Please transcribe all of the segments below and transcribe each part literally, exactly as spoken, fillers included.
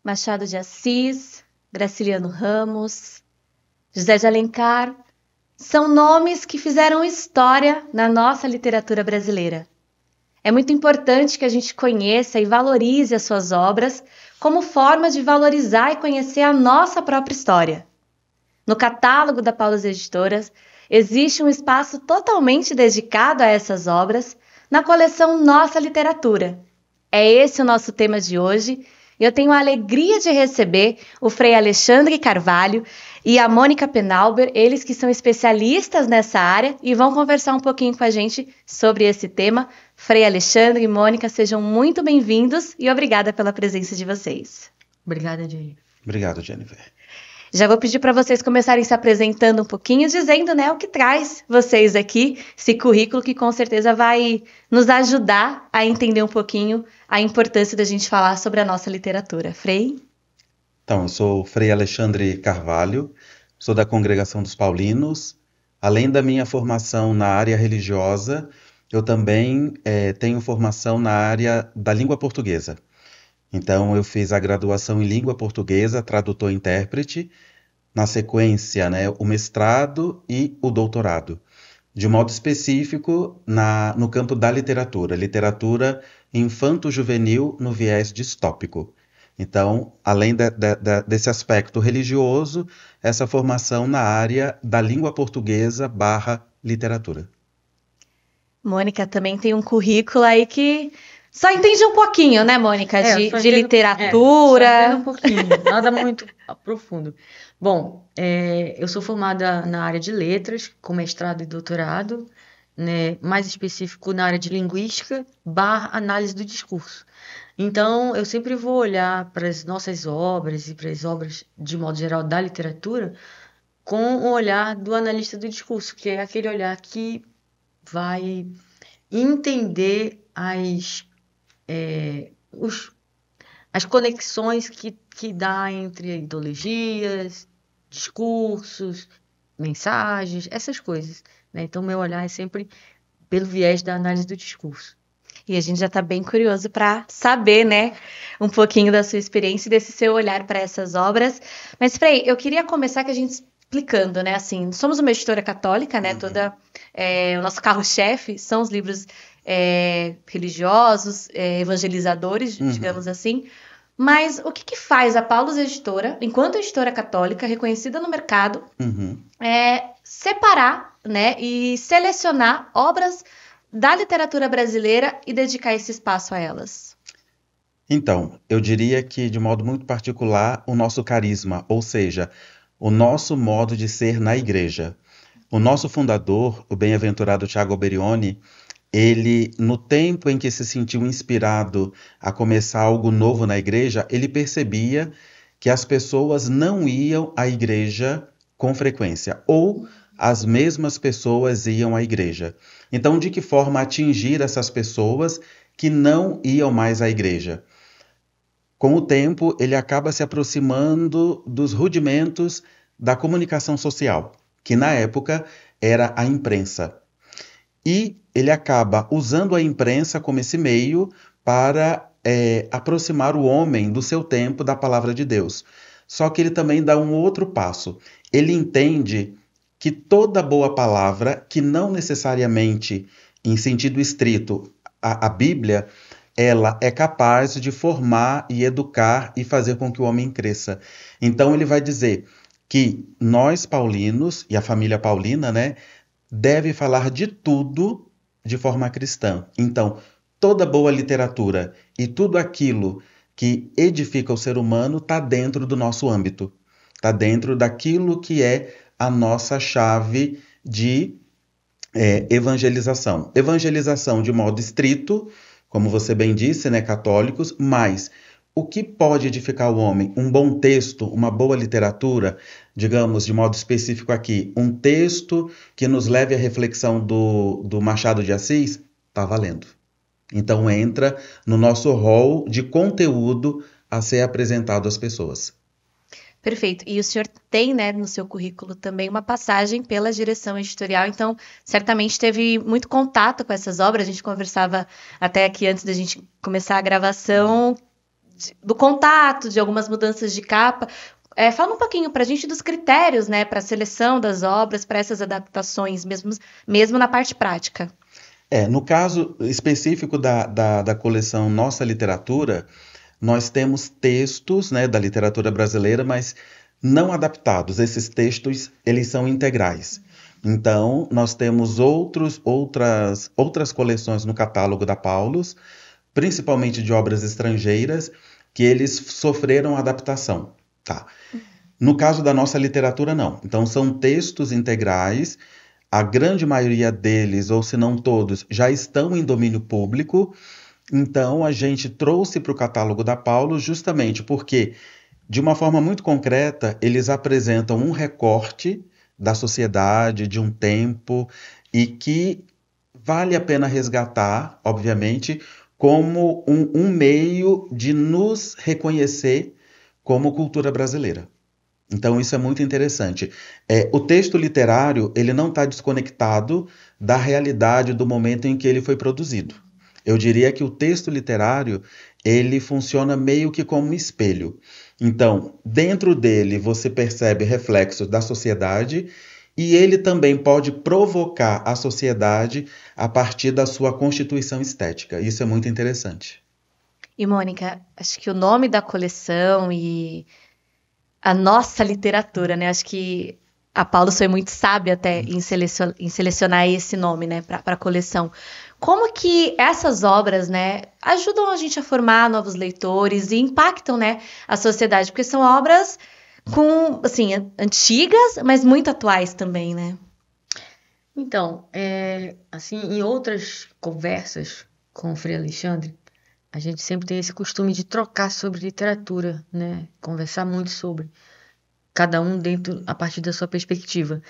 Machado de Assis, Graciliano Ramos, José de Alencar, são nomes que fizeram história na nossa literatura brasileira. É muito importante que a gente conheça e valorize as suas obras como forma de valorizar e conhecer a nossa própria história. No catálogo da Paulus Editoras, existe um espaço totalmente dedicado a essas obras na coleção Nossa Literatura. É esse o nosso tema de hoje. Eu tenho a alegria de receber o Frei Alexandre Carvalho e a Mônica Penalber, eles que são especialistas nessa área e vão conversar um pouquinho com a gente sobre esse tema. Frei Alexandre e Mônica, sejam muito bem-vindos e obrigada pela presença de vocês. Obrigada, Jennifer. Obrigado, Jennifer. Já vou pedir para vocês começarem se apresentando um pouquinho, dizendo, né, o que traz vocês aqui, esse currículo que com certeza vai nos ajudar a entender um pouquinho a importância da gente falar sobre a nossa literatura. Frei? Então, eu sou o Frei Alexandre Carvalho, sou da Congregação dos Paulinos. Além da minha formação na área religiosa, eu também é, tenho formação na área da língua portuguesa. Então, eu fiz a graduação em língua portuguesa, tradutor e intérprete, na sequência, né, o mestrado e o doutorado. De modo específico, na, no campo da literatura, literatura infanto-juvenil no viés distópico. Então, além de, de, de, desse aspecto religioso, essa formação na área da língua portuguesa barra literatura. Mônica também tem um currículo aí que só entende um pouquinho, né, Mônica, é, de, entendo, de literatura. É, só entendo um pouquinho, nada muito profundo. Bom, é, eu sou formada na área de letras, com mestrado e doutorado, né, mais específico na área de linguística barra análise do discurso. Então, eu sempre vou olhar para as nossas obras e para as obras, de modo geral, da literatura, com o olhar do analista do discurso, que é aquele olhar que vai entender as, é, os, as conexões que, que dá entre ideologias, discursos, mensagens, essas coisas, né? Então, meu olhar é sempre pelo viés da análise do discurso. E a gente já está bem curioso para saber, né, um pouquinho da sua experiência e desse seu olhar para essas obras. Mas, Frei, eu queria começar com a gente explicando, né, assim, somos uma editora católica, né, uhum. toda, é, o nosso carro-chefe são os livros é, religiosos, é, evangelizadores, uhum. digamos assim. Mas o que, que faz a Paulus Editora, enquanto editora católica, reconhecida no mercado, uhum. é, separar, né, e selecionar obras da literatura brasileira e dedicar esse espaço a elas? Então, eu diria que, de modo muito particular, o nosso carisma, ou seja, o nosso modo de ser na igreja. O nosso fundador, o bem-aventurado Tiago Alberione, ele, no tempo em que se sentiu inspirado a começar algo novo na igreja, ele percebia que as pessoas não iam à igreja com frequência, ou as mesmas pessoas iam à igreja. Então, de que forma atingir essas pessoas que não iam mais à igreja? Com o tempo, ele acaba se aproximando dos rudimentos da comunicação social, que na época era a imprensa. E ele acaba usando a imprensa como esse meio para é, aproximar o homem do seu tempo da palavra de Deus. Só que ele também dá um outro passo. Ele entende que toda boa palavra, que não necessariamente em sentido estrito a, a Bíblia, ela é capaz de formar e educar e fazer com que o homem cresça. Então ele vai dizer que nós paulinos, e a família paulina, né, deve falar de tudo de forma cristã. Então, toda boa literatura e tudo aquilo que edifica o ser humano está dentro do nosso âmbito, está dentro daquilo que é a nossa chave de é, evangelização. Evangelização de modo estrito, como você bem disse, né, católicos, mas o que pode edificar o homem? Um bom texto, uma boa literatura, digamos, de modo específico aqui, um texto que nos leve à reflexão do, do Machado de Assis, está valendo. Então entra no nosso rol de conteúdo a ser apresentado às pessoas. Perfeito. E o senhor tem, né, no seu currículo também uma passagem pela direção editorial, então certamente teve muito contato com essas obras. A gente conversava até aqui antes da gente começar a gravação de, do contato, de algumas mudanças de capa. É, fala um pouquinho para a gente dos critérios, né, para a seleção das obras, para essas adaptações, mesmo, mesmo na parte prática. É, no caso específico da, da, da coleção Nossa Literatura, nós temos textos, né, da literatura brasileira, mas não adaptados. Esses textos, eles são integrais. Então, nós temos outros, outras, outras coleções no catálogo da Paulus, principalmente de obras estrangeiras, que eles sofreram adaptação. Tá. No caso da Nossa Literatura, não. Então, são textos integrais. A grande maioria deles, ou se não todos, já estão em domínio público. Então, a gente trouxe para o catálogo da Paulus justamente porque, de uma forma muito concreta, eles apresentam um recorte da sociedade, de um tempo, e que vale a pena resgatar, obviamente, como um, um meio de nos reconhecer como cultura brasileira. Então, isso é muito interessante. É, o texto literário, ele não está desconectado da realidade do momento em que ele foi produzido. Eu diria que o texto literário, ele funciona meio que como um espelho. Então, dentro dele, você percebe reflexos da sociedade e ele também pode provocar a sociedade a partir da sua constituição estética. Isso é muito interessante. E, Mônica, acho que o nome da coleção e a nossa literatura, né? Acho que a Paulus foi muito sábia até em selecionar, em selecionar esse nome, né, para a coleção. Como que essas obras, né, ajudam a gente a formar novos leitores e impactam, né, a sociedade? Porque são obras com, assim, antigas, mas muito atuais também, né? Então, é, assim, em outras conversas com o Frei Alexandre, a gente sempre tem esse costume de trocar sobre literatura, né? Conversar muito sobre, cada um dentro, a partir da sua perspectiva.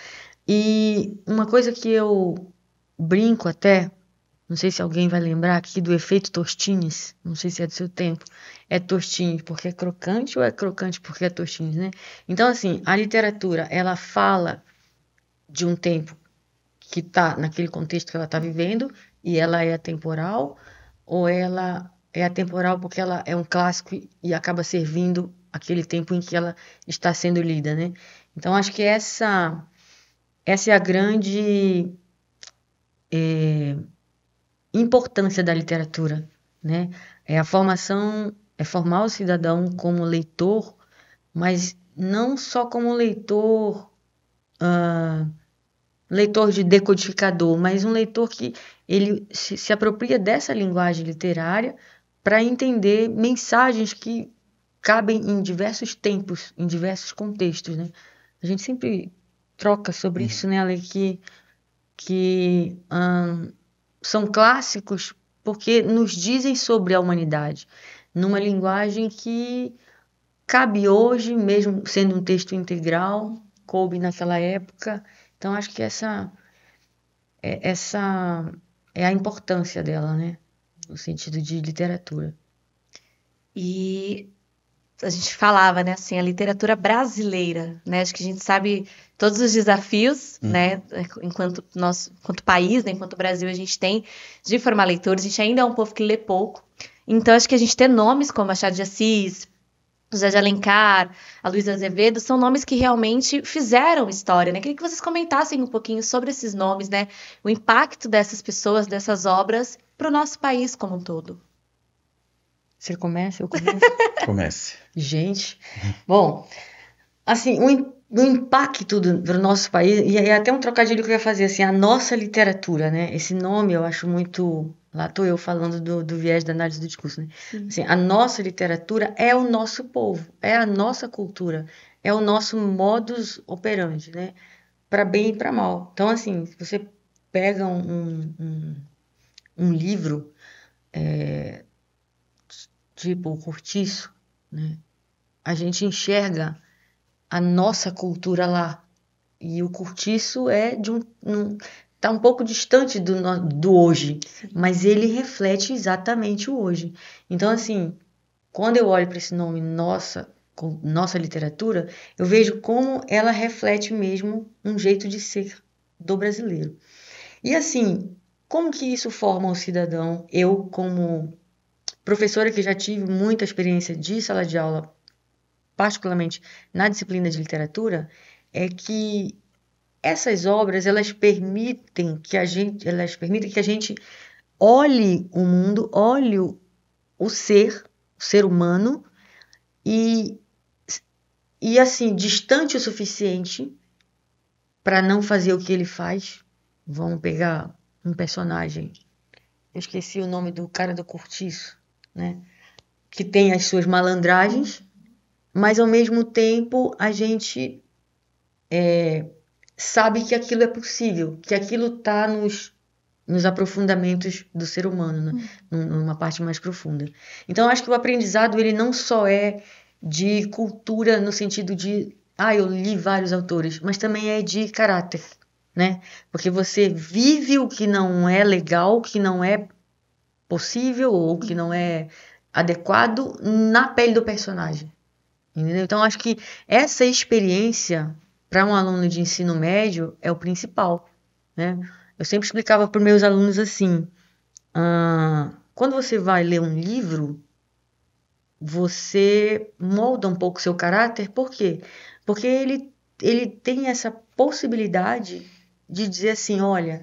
E uma coisa que eu brinco até, não sei se alguém vai lembrar aqui do efeito Tostines, não sei se é do seu tempo, é Tostines porque é crocante ou é crocante porque é Tostines, né? Então, assim, a literatura, ela fala de um tempo que está naquele contexto que ela está vivendo e ela é atemporal, ou ela é atemporal porque ela é um clássico e acaba servindo aquele tempo em que ela está sendo lida, né? Então, acho que essa, essa é a grande é, importância da literatura, né? É a formação, é formar o cidadão como leitor, mas não só como leitor, uh, leitor de decodificador, mas um leitor que ele se, se apropria dessa linguagem literária para entender mensagens que cabem em diversos tempos, em diversos contextos, né? A gente sempre troca sobre isso, né, Ale? Que, que hum, são clássicos porque nos dizem sobre a humanidade, numa linguagem que cabe hoje, mesmo sendo um texto integral, coube naquela época. Então, acho que essa é, essa é a importância dela, né? No sentido de literatura. E a gente falava, né, assim, a literatura brasileira, né? Acho que a gente sabe todos os desafios, uhum. né? Enquanto nós, enquanto país, né, enquanto Brasil, a gente tem de formar leitores. A gente ainda é um povo que lê pouco. Então, acho que a gente ter nomes como Machado de Assis, José de Alencar, a Luísa Azevedo, são nomes que realmente fizeram história, né? Queria que vocês comentassem um pouquinho sobre esses nomes, né? O impacto dessas pessoas, dessas obras, para o nosso país como um todo. Você começa? Eu começo? Comece. Gente, bom, assim, o, o impacto do, do nosso país, e é até um trocadilho que eu ia fazer, assim, a nossa literatura, né? Esse nome eu acho muito... Lá estou eu falando do, do viés da análise do discurso, né? Assim, a nossa literatura é o nosso povo, é a nossa cultura, é o nosso modus operandi, né? Para bem e para mal. Então, assim, se você pega um, um, um livro, é, tipo o Cortiço, né? A gente enxerga a nossa cultura lá. E o Cortiço é de um... um está um pouco distante do, do hoje, mas ele reflete exatamente o hoje. Então, assim, quando eu olho para esse nome, nossa, nossa literatura, eu vejo como ela reflete mesmo um jeito de ser do brasileiro. E, assim, como que isso forma o cidadão? Eu, como professora que já tive muita experiência de sala de aula, particularmente na disciplina de literatura, é que essas obras, elas permitem que a gente, elas permitem que a gente olhe o mundo, olhe o, o ser, o ser humano, e, e assim, distante o suficiente para não fazer o que ele faz. Vamos pegar um personagem, eu esqueci o nome do cara do Cortiço, né? Que tem as suas malandragens, mas ao mesmo tempo a gente é, sabe que aquilo é possível, que aquilo está nos, nos aprofundamentos do ser humano, né? Numa parte mais profunda. Então, eu acho que o aprendizado, ele não só é de cultura no sentido de, ah, eu li vários autores, mas também é de caráter, né? Porque você vive o que não é legal, o que não é possível ou o que não é adequado na pele do personagem, entendeu? Então, acho que essa experiência para um aluno de ensino médio é o principal, né? Eu sempre explicava para os meus alunos assim, ah, quando você vai ler um livro, você molda um pouco o seu caráter, por quê? Porque ele, ele tem essa possibilidade de dizer assim, olha,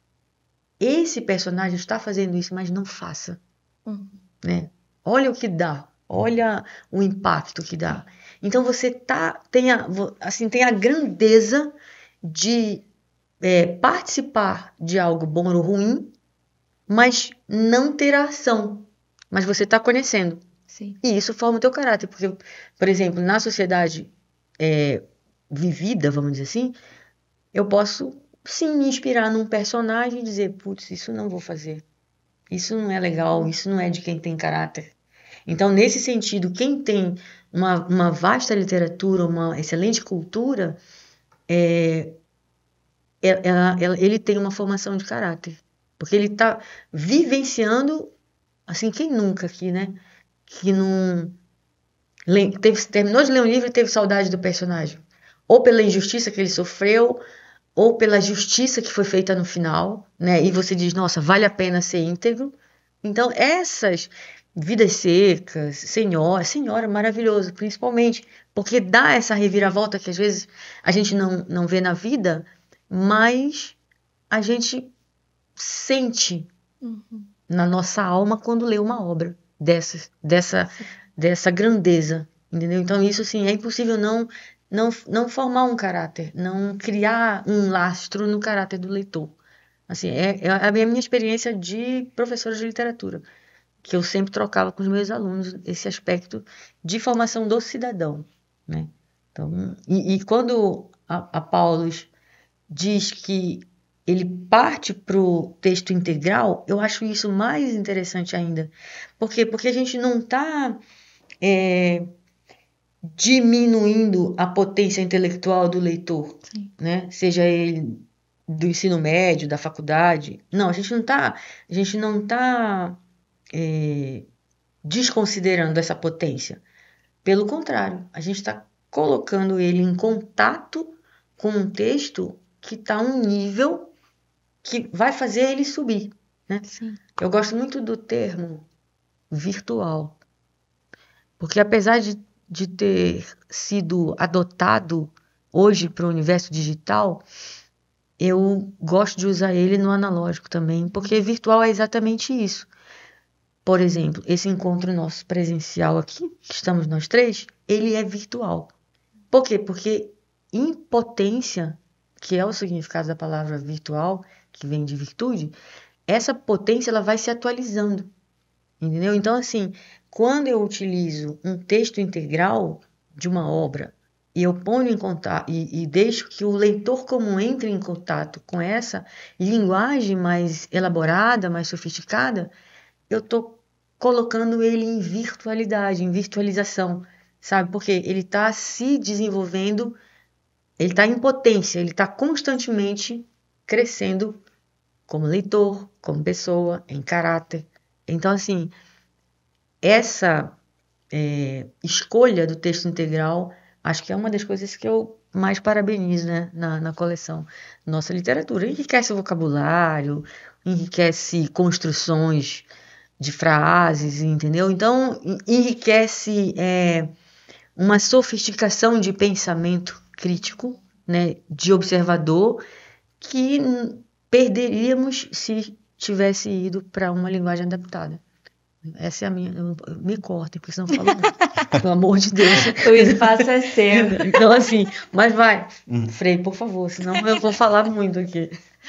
esse personagem está fazendo isso, mas não faça, Uhum. né? Olha o que dá, olha o impacto que dá. Então você tá, tem, a, assim, tem a grandeza de é, participar de algo bom ou ruim, mas não ter a ação. Mas você está conhecendo. Sim. E isso forma o teu caráter. Porque, por exemplo, na sociedade é, vivida, vamos dizer assim, eu posso sim me inspirar num personagem e dizer, putz, isso não vou fazer. Isso não é legal, isso não é de quem tem caráter. Então, nesse sentido, quem tem uma, uma vasta literatura, uma excelente cultura, é, ela, ela, ele tem uma formação de caráter. Porque ele está vivenciando, assim, quem nunca aqui, né? Que não... Teve, terminou de ler um livro e teve saudade do personagem. Ou pela injustiça que ele sofreu, ou pela justiça que foi feita no final, né? E você diz, nossa, vale a pena ser íntegro. Então, essas Vidas Secas, Senhora, Senhora, maravilhoso, principalmente, porque dá essa reviravolta que às vezes a gente não, não vê na vida, mas a gente sente Uhum. na nossa alma quando lê uma obra dessa, dessa, dessa grandeza, entendeu? Então, isso, assim, é impossível não, não, não formar um caráter, não criar um lastro no caráter do leitor. Assim, é, é a minha experiência de professora de literatura, que eu sempre trocava com os meus alunos esse aspecto de formação do cidadão, né? Então, e, e quando a, a Paulus diz que ele parte para o texto integral, eu acho isso mais interessante ainda. Por quê? Porque a gente não está é, diminuindo a potência intelectual do leitor, Sim. né? Seja ele do ensino médio, da faculdade. Não, a gente não está, a gente não está é, desconsiderando essa potência. Pelo contrário, a gente está colocando ele em contato com um texto que está um nível que vai fazer ele subir, né? Sim. Eu gosto muito do termo virtual, porque apesar de, de ter sido adotado hoje para o universo digital, eu gosto de usar ele no analógico também, porque virtual é exatamente isso. Por exemplo, esse encontro nosso presencial aqui, que estamos nós três, ele é virtual. Por quê? Porque impotência, que é o significado da palavra virtual, que vem de virtude, essa potência ela vai se atualizando, entendeu? Então, assim, quando eu utilizo um texto integral de uma obra e eu ponho em contato e, e deixo que o leitor comum entre em contato com essa linguagem mais elaborada, mais sofisticada, eu estou colocando ele em virtualidade, em virtualização, sabe? Porque ele está se desenvolvendo, ele está em potência, ele está constantemente crescendo como leitor, como pessoa, em caráter. Então, assim, essa é, escolha do texto integral, acho que é uma das coisas que eu mais parabenizo, né, na, na coleção. Nossa literatura enriquece o vocabulário, enriquece construções de frases, entendeu? Então, enriquece é, uma sofisticação de pensamento crítico, né, de observador, que perderíamos se tivesse ido para uma linguagem adaptada. Essa é a minha... Eu, me cortem, porque senão eu falo muito. Pelo amor de Deus. O espaço é seu. Então, assim, mas vai, Frei, por favor, senão eu vou falar muito aqui.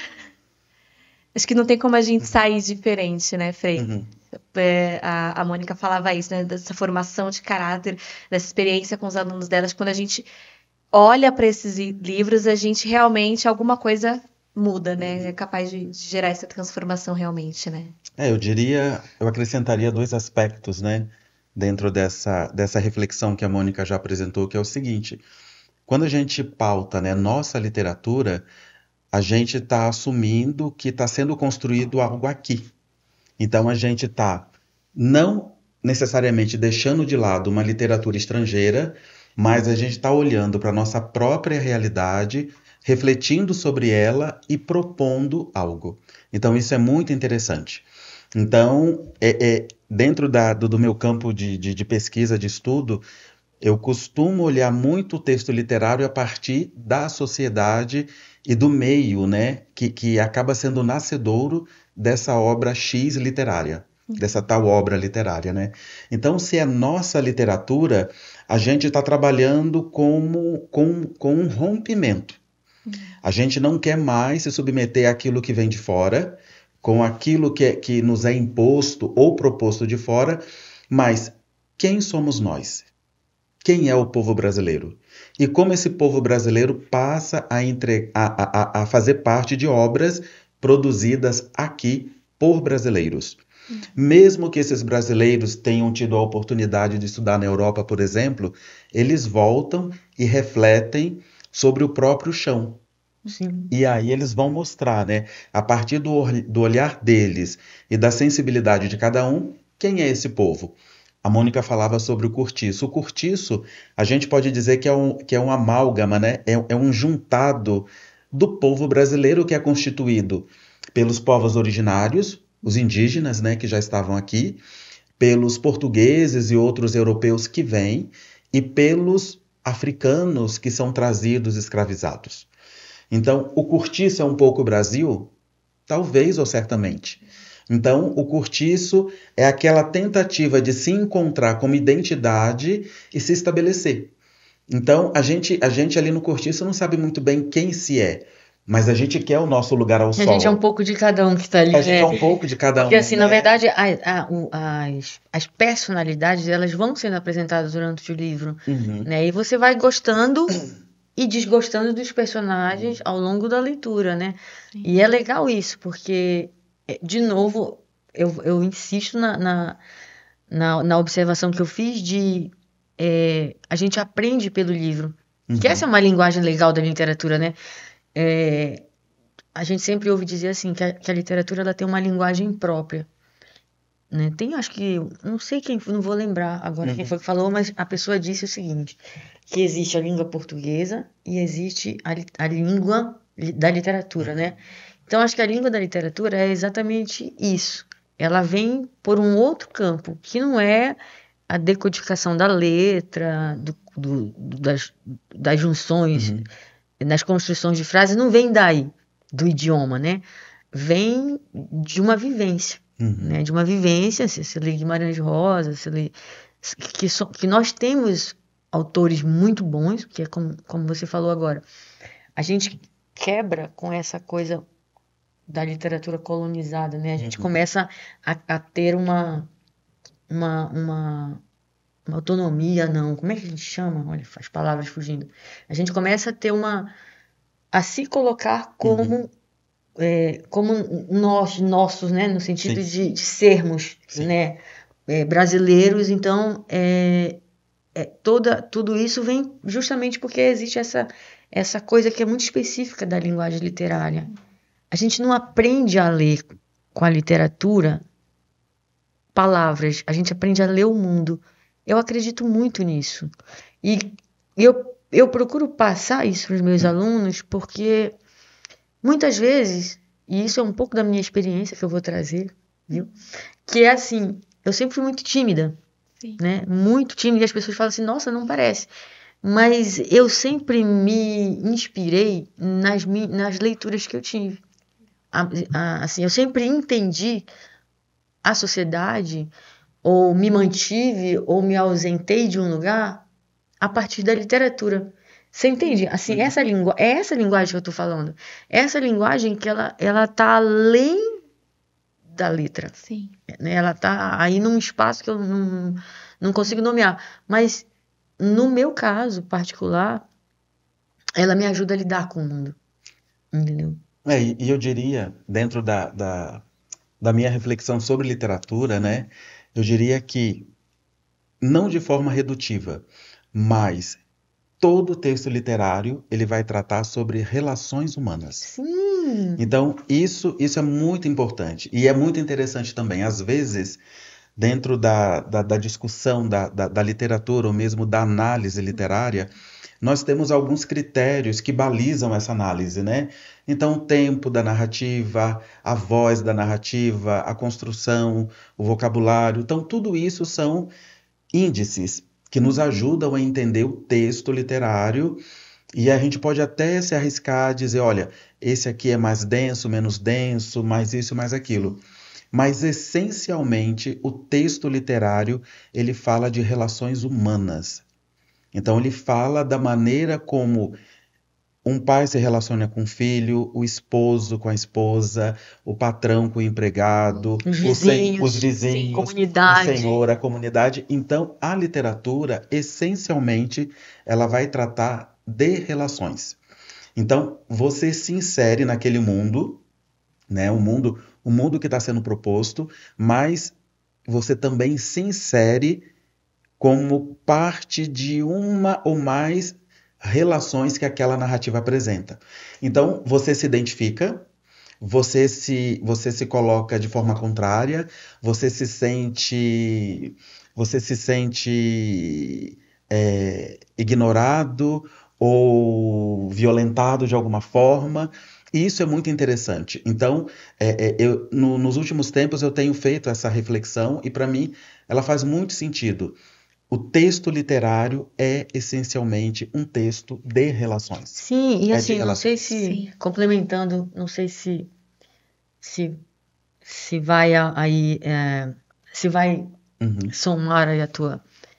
Acho que não tem como a gente sair diferente, né, Frei? Uhum. É, a, a Mônica falava isso, né, dessa formação de caráter, dessa experiência com os alunos delas. Quando a gente olha para esses livros, a gente realmente, alguma coisa muda, né? É capaz de, de gerar essa transformação realmente, né? É, eu diria, eu acrescentaria dois aspectos, né, dentro dessa, dessa reflexão que a Mônica já apresentou, que é o seguinte: quando a gente pauta, né, nossa literatura, a gente está assumindo que está sendo construído algo aqui. Então a gente está não necessariamente deixando de lado uma literatura estrangeira, mas a gente está olhando para a nossa própria realidade, refletindo sobre ela e propondo algo. Então isso é muito interessante. Então, é, é, dentro da, do, do meu campo de, de, de pesquisa, de estudo, eu costumo olhar muito o texto literário a partir da sociedade e do meio, né, que, que acaba sendo o nascedouro dessa obra X literária, dessa tal obra literária, né? Então, se é nossa literatura, a gente está trabalhando como, com, com um rompimento. A gente não quer mais se submeter àquilo que vem de fora, com aquilo que, é, que nos é imposto ou proposto de fora, mas quem somos nós? Quem é o povo brasileiro? E como esse povo brasileiro passa a, entre, a, a, a fazer parte de obras produzidas aqui por brasileiros. Uhum. Mesmo que esses brasileiros tenham tido a oportunidade de estudar na Europa, por exemplo, eles voltam e refletem sobre o próprio chão. Sim. E aí eles vão mostrar, né, a partir do, do olhar deles e da sensibilidade de cada um, quem é esse povo. A Mônica falava sobre o cortiço. O cortiço, a gente pode dizer que é um, que é um amálgama, né? É, é um juntado do povo brasileiro, que é constituído pelos povos originários, os indígenas, né, que já estavam aqui, pelos portugueses e outros europeus que vêm, e pelos africanos que são trazidos escravizados. Então, o cortiço é um pouco o Brasil? Talvez ou certamente. Então, o cortiço é aquela tentativa de se encontrar como identidade e se estabelecer. Então, a gente, a gente ali no cortiço não sabe muito bem quem se é, mas a gente quer o nosso lugar ao sol. A gente é um pouco de cada um que está ali. A gente é um pouco de cada um. Porque, assim, né? na verdade, a, a, o, as, as personalidades, elas vão sendo apresentadas durante o livro. Uhum. Né? E você vai gostando e desgostando dos personagens ao longo da leitura, né? Sim. E é legal isso, porque, de novo, eu, eu insisto na, na, na, na observação que eu fiz de é, a gente aprende pelo livro. Uhum. Que essa é uma linguagem legal da literatura, né? É, a gente sempre ouve dizer assim, que a, que a literatura ela tem uma linguagem própria. Né? Tem, acho que, não sei quem, não vou lembrar agora uhum. quem foi que falou, mas a pessoa disse o seguinte, que existe a língua portuguesa e existe a, a língua da literatura, né? Então, acho que a língua da literatura é exatamente isso. Ela vem por um outro campo, que não é a decodificação da letra, do, do, das, das junções, uhum. nas construções de frases, não vem daí, do idioma, né? Vem de uma vivência. Uhum. Né, de uma vivência, se você lê Guimarães Rosa, se lê, que, so, que nós temos autores muito bons, que é como, como você falou agora, a gente quebra com essa coisa da literatura colonizada, né? A gente uhum. começa a, a ter uma, uma, uma, uma autonomia, não, como é que a gente chama? Olha, as palavras fugindo. A gente começa a ter uma, a se colocar como uhum. É, como nós, nossos, né, no sentido de, de sermos, né, é, brasileiros. Então, é, é, toda, tudo isso vem justamente porque existe essa, essa coisa que é muito específica da linguagem literária. A gente não aprende a ler com a literatura palavras, a gente aprende a ler o mundo. Eu acredito muito nisso. E eu, eu procuro passar isso para os meus alunos porque... Muitas vezes, e isso é um pouco da minha experiência que eu vou trazer, viu? Que é assim, eu sempre fui muito tímida, Sim. né? Muito tímida, e as pessoas falam assim, nossa, não parece. Mas eu sempre me inspirei nas, mi- nas leituras que eu tive. A- a- assim, eu sempre entendi a sociedade, ou me mantive, ou me ausentei de um lugar a partir da literatura. Você entende? Assim, essa lingu é essa linguagem que eu tô falando. Essa linguagem que ela, ela tá além da letra, Sim. né? Ela tá aí num espaço que eu não, não consigo nomear. Mas, no meu caso particular, ela me ajuda a lidar com o mundo. Entendeu? É, e e eu diria, dentro da, da, da minha reflexão sobre literatura, né, eu diria que, não de forma redutiva, mas todo texto literário ele vai tratar sobre relações humanas. Sim. Então, isso, isso é muito importante. E é muito interessante também. Às vezes, dentro da, da, da discussão da, da, da literatura, ou mesmo da análise literária, nós temos alguns critérios que balizam essa análise, né? Então, o tempo da narrativa, a voz da narrativa, a construção, o vocabulário. Então, tudo isso são índices que nos ajudam a entender o texto literário e a gente pode até se arriscar a dizer, olha, esse aqui é mais denso, menos denso, mais isso, mais aquilo. Mas essencialmente o texto literário, ele fala de relações humanas. Então ele fala da maneira como um pai se relaciona com o filho, o esposo com a esposa, o patrão com o empregado, Os o sen- vizinhos, os vizinhos, o comunidade. senhor, a comunidade. Então, a literatura, essencialmente, ela vai tratar de relações. Então, você se insere naquele mundo, né? O mundo, o mundo que está sendo proposto, mas você também se insere como parte de uma ou mais relações que aquela narrativa apresenta. Então, você se identifica, você se, você se coloca de forma contrária, você se sente, você se sente é, ignorado ou violentado de alguma forma. E isso é muito interessante. Então, é, é, eu, no- nos últimos tempos eu tenho feito essa reflexão e para mim ela faz muito sentido. O texto literário é essencialmente um texto de relações. Sim, e É de assim, não sei relações. se, Sim. complementando, não sei se, se, se vai a- aí, é, se vai Uhum. somar aí a tua,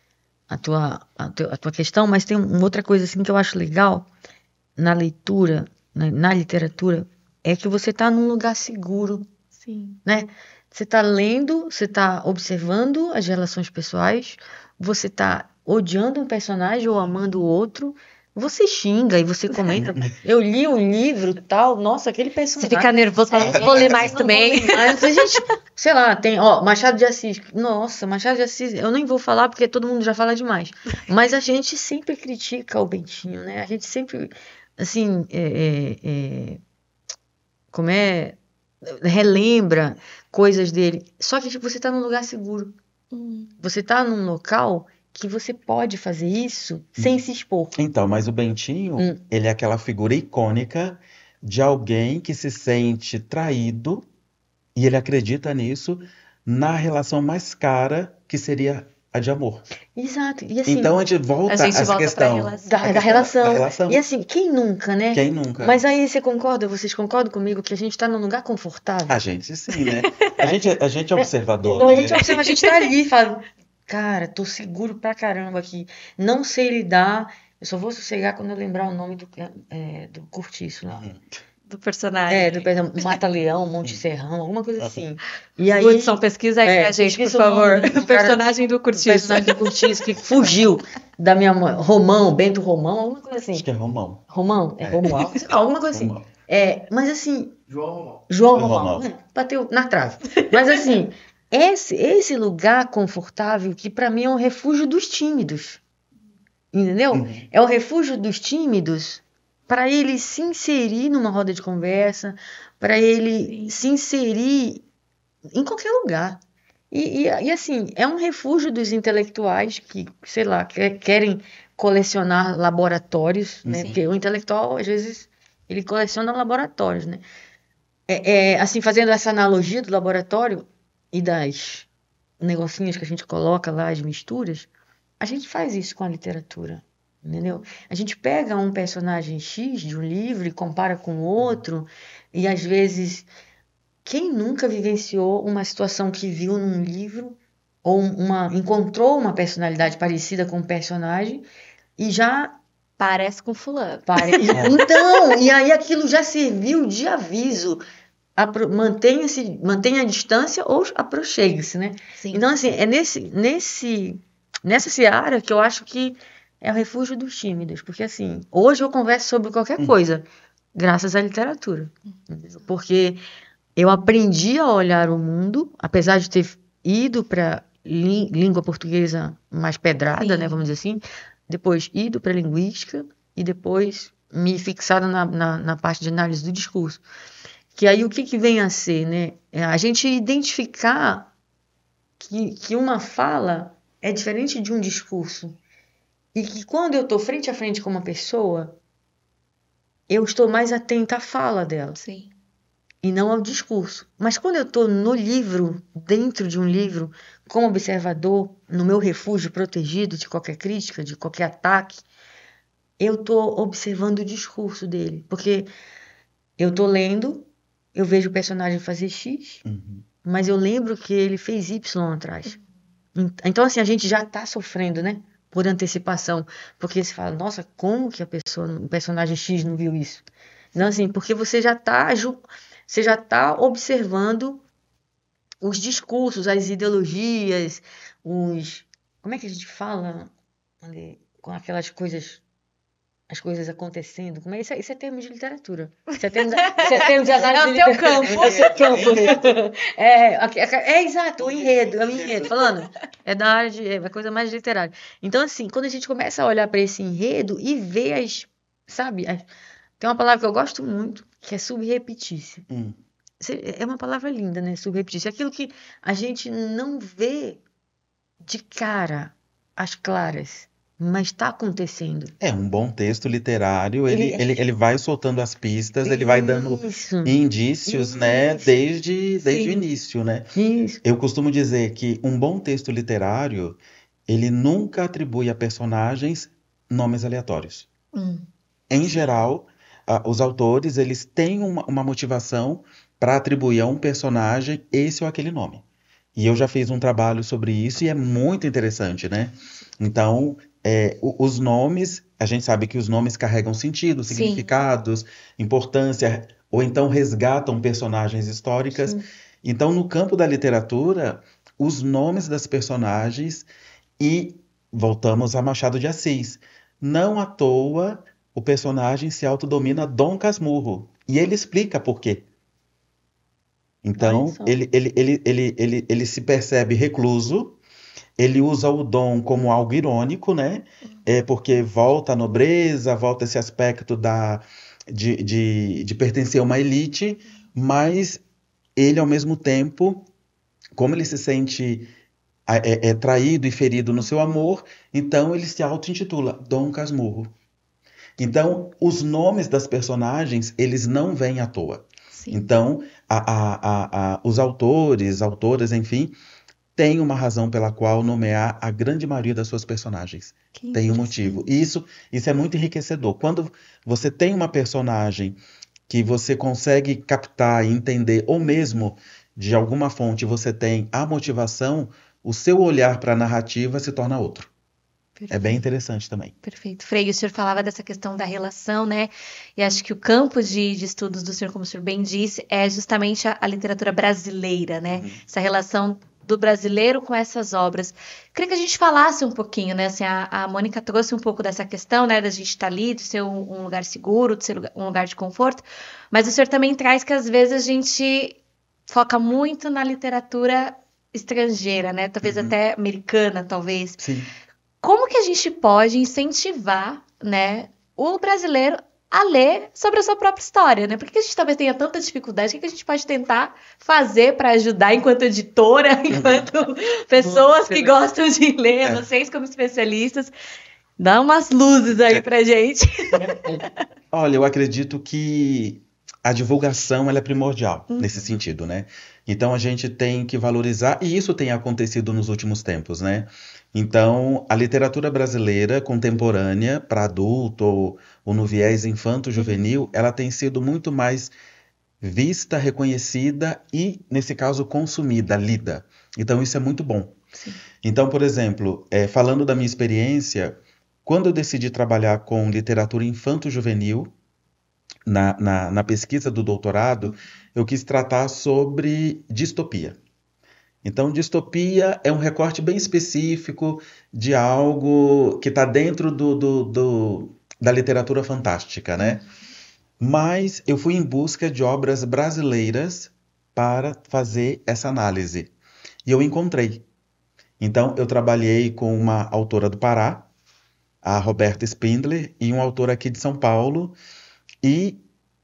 a tua, a tua, a tua questão, mas tem uma outra coisa assim que eu acho legal na leitura, na, na literatura, é que você está num lugar seguro, Sim. né? Você está lendo, você está observando as relações pessoais, você está odiando um personagem ou amando o outro, você xinga e você comenta. Eu li o livro tal, nossa, aquele Se personagem. ficar nervoso, fala, não vou ler mais Não também. vou ler mais. A gente, sei lá, tem, ó, Machado de Assis. Nossa, Machado de Assis, eu nem vou falar porque todo mundo já fala demais. Mas a gente sempre critica o Bentinho, né? A gente sempre, assim, é, é, é, como é, relembra coisas dele. Só que tipo, você está num lugar seguro. Hum. Você está num local que você pode fazer isso sem se expor. Então, mas o Bentinho, Hum. ele é aquela figura icônica de alguém que se sente traído e ele acredita nisso na relação mais cara que seria a de amor. Exato. E assim, Então a gente volta A gente a essa volta pra questão relação. da, a da questão relação. da relação. E assim, quem nunca, né? Quem nunca? Mas aí você concorda, vocês concordam comigo que a gente está num lugar confortável? A gente sim, né? A gente, a gente é observador. Então a né? gente observa, a gente tá ali e fala, cara, tô seguro pra caramba aqui. Não sei lidar. Eu só vou sossegar quando eu lembrar o nome do, é, do Cortiço lá. Do personagem. É, do perdão, Mata-Leão, Monte Serrão, alguma coisa assim. E aí, Hudson, pesquisa aí é, pra gente, por pesquisa o nome favor. do O cara- personagem do o Curtiço. personagem do Cortiço que fugiu da minha mãe. Romão, Bento Romão, alguma coisa assim. Acho que é Romão. Romão? É, É. Romualdo? Sei lá, alguma coisa assim. Romão. É, mas assim, João Romão. João João Romão, Romão. hum, bateu na trave. Mas assim, esse, esse lugar confortável que pra mim é um refúgio dos tímidos. Entendeu? Uhum. É o refúgio dos tímidos para ele se inserir numa roda de conversa, para ele Sim. se inserir em qualquer lugar. E, e, e, assim, é um refúgio dos intelectuais que, sei lá, que- querem colecionar laboratórios, né? Sim. Porque o intelectual, às vezes, ele coleciona laboratórios, né? É, é, assim, fazendo essa analogia do laboratório, e das negocinhos que a gente coloca lá, as misturas, a gente faz isso com a literatura, entendeu? A gente pega um personagem X de um livro e compara com outro, e às vezes, quem nunca vivenciou uma situação que viu num livro, ou uma, encontrou uma personalidade parecida com um personagem, e já... Parece com fulano. Pare... Então, e aí aquilo já serviu de aviso. Apro... Mantenha-se, mantenha a distância ou aproxime-se, né? Sim. Então, assim, é nesse, nesse, nessa seara que eu acho que é o refúgio dos tímidos. Porque, assim, hoje eu converso sobre qualquer coisa, graças à literatura. Porque eu aprendi a olhar o mundo, apesar de ter ido para lí- língua portuguesa mais pedrada, Sim. né, vamos dizer assim, depois ido para linguística e depois me fixado na, na, na parte de análise do discurso. Que aí o que, que vem a ser, né? É a gente identificar que, que uma fala é diferente de um discurso. E que quando eu estou frente a frente com uma pessoa, eu estou mais atenta à fala dela. Sim. E não ao discurso. Mas quando eu estou no livro, dentro de um livro, como observador, no meu refúgio protegido de qualquer crítica, de qualquer ataque, eu estou observando o discurso dele. Porque eu estou lendo, eu vejo o personagem fazer X, Uhum. mas eu lembro que ele fez Y atrás. Então, assim, a gente já está sofrendo, né? Por antecipação. Porque você fala, nossa, como que a pessoa, o personagem X não viu isso? Não, assim, porque você já está... Você já está observando os discursos, as ideologias, os... Como é que a gente fala ali, com aquelas coisas, as coisas acontecendo? Como é isso? Isso é termo de literatura. Isso é termo de, isso é termo de análise de É o teu literatura. campo. É o seu campo. É, é, é exato, o enredo, é o enredo. Falando, é da área de... É uma coisa mais literária. Então, assim, quando a gente começa a olhar para esse enredo e ver as... Sabe? As, tem uma palavra que eu gosto muito, que é subrepetícia. Hum. É uma palavra linda, né? Subrepetícia. Aquilo que a gente não vê de cara, às claras, mas está acontecendo. É, um bom texto literário, ele, Ele- ele, ele vai soltando as pistas, ele vai dando Isso, indícios, né, Isso. desde, desde Sim. o início, né? isso. Eu costumo dizer que um bom texto literário, ele nunca atribui a personagens nomes aleatórios. Hum. Em geral, ah, os autores, eles têm uma, uma motivação para atribuir a um personagem esse ou aquele nome. E eu já fiz um trabalho sobre isso e é muito interessante, né? Então, é, o- os nomes, a gente sabe que os nomes carregam sentido, Sim. significados, importância, ou então resgatam personagens históricas. Sim. Então, no campo da literatura, os nomes das personagens e voltamos a Machado de Assis. Não à toa o personagem se autodomina Dom Casmurro. E ele explica por quê. Então, Olha só. ele, ele, ele, ele, ele, ele se percebe recluso, ele usa o dom como algo irônico, né? É porque volta a nobreza, volta esse aspecto da, de, de, de pertencer a uma elite, mas ele, ao mesmo tempo, como ele se sente a- é, é traído e ferido no seu amor, então ele se auto-intitula Dom Casmurro. Então, os nomes das personagens, eles não vêm à toa. Sim. Então, a- a- a- a- os autores, autoras, enfim, têm uma razão pela qual nomear a grande maioria das suas personagens. Que Tem um interessante. motivo. E isso, isso é muito enriquecedor. Quando você tem uma personagem que você consegue captar e entender, ou mesmo de alguma fonte você tem a motivação, o seu olhar para a narrativa se torna outro. É bem interessante também. Perfeito. Frei, o senhor falava dessa questão da relação, né? E acho que o campo de, de estudos do senhor, como o senhor bem disse, é justamente a, a literatura brasileira, né? Uhum. Essa relação do brasileiro com essas obras. Queria que a gente falasse um pouquinho, né? Assim, a, a Mônica trouxe um pouco dessa questão, né? Da gente estar ali, de ser um, um lugar seguro, de ser lugar- um lugar de conforto. Mas o senhor também traz que às vezes a gente foca muito na literatura estrangeira, né? Talvez Uhum. até americana, talvez. Sim. Como que a gente pode incentivar, né, o brasileiro a ler sobre a sua própria história, né? Por que a gente talvez tenha tanta dificuldade? O que que a gente pode tentar fazer para ajudar enquanto editora, enquanto pessoas que gostam de ler, É. vocês como especialistas? Dá umas luzes aí pra gente. Olha, eu acredito que a divulgação ela é primordial uhum. nesse sentido, né? Então a gente tem que valorizar, e isso tem acontecido nos últimos tempos, né? Então a literatura brasileira contemporânea para adulto ou, ou no viés infanto-juvenil, uhum. ela tem sido muito mais vista, reconhecida e, nesse caso, consumida, lida. Então isso é muito bom. Sim. Então, por exemplo, é, falando da minha experiência, quando eu decidi trabalhar com literatura infanto-juvenil, Na, na, na pesquisa do doutorado, eu quis tratar sobre distopia. Então, distopia é um recorte bem específico de algo que está dentro do, do, do, da literatura fantástica, né? Mas eu fui em busca de obras brasileiras para fazer essa análise. E eu encontrei. Então, eu trabalhei com uma autora do Pará, a Roberta Spindler, e um autor aqui de São Paulo. E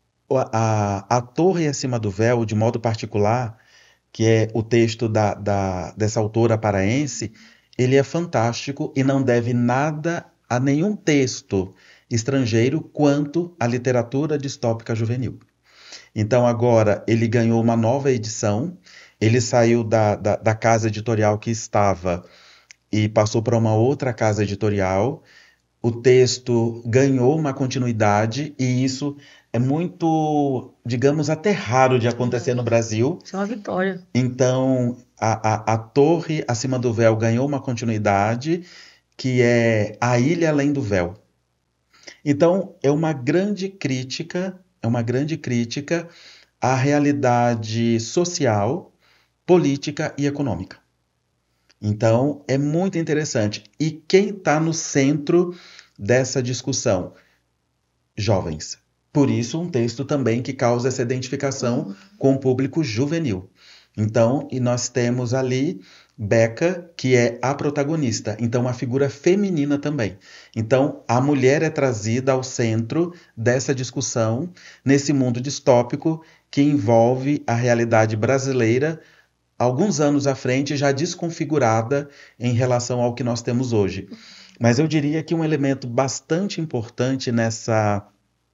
a, a Torre Acima do Véu, de modo particular, que é o texto da, da, dessa autora paraense, ele é fantástico e não deve nada a nenhum texto estrangeiro quanto à literatura distópica juvenil. Então agora ele ganhou uma nova edição, ele saiu da, da, da casa editorial que estava e passou para uma outra casa editorial. O texto ganhou uma continuidade e isso é muito, digamos, até raro de acontecer no Brasil. Isso é uma vitória. Então, a, a, a Torre Acima do Véu ganhou uma continuidade, que é A Ilha Além do Véu. Então, é uma grande crítica, é uma grande crítica à realidade social, política e econômica. Então, é muito interessante. E quem está no centro dessa discussão? Jovens. Por isso, um texto também que causa essa identificação uhum. com o público juvenil. Então, e nós temos ali Beca, que é a protagonista. Então, uma figura feminina também. Então, a mulher é trazida ao centro dessa discussão, nesse mundo distópico que envolve a realidade brasileira, alguns anos à frente, já desconfigurada em relação ao que nós temos hoje. Mas eu diria que um elemento bastante importante nessa,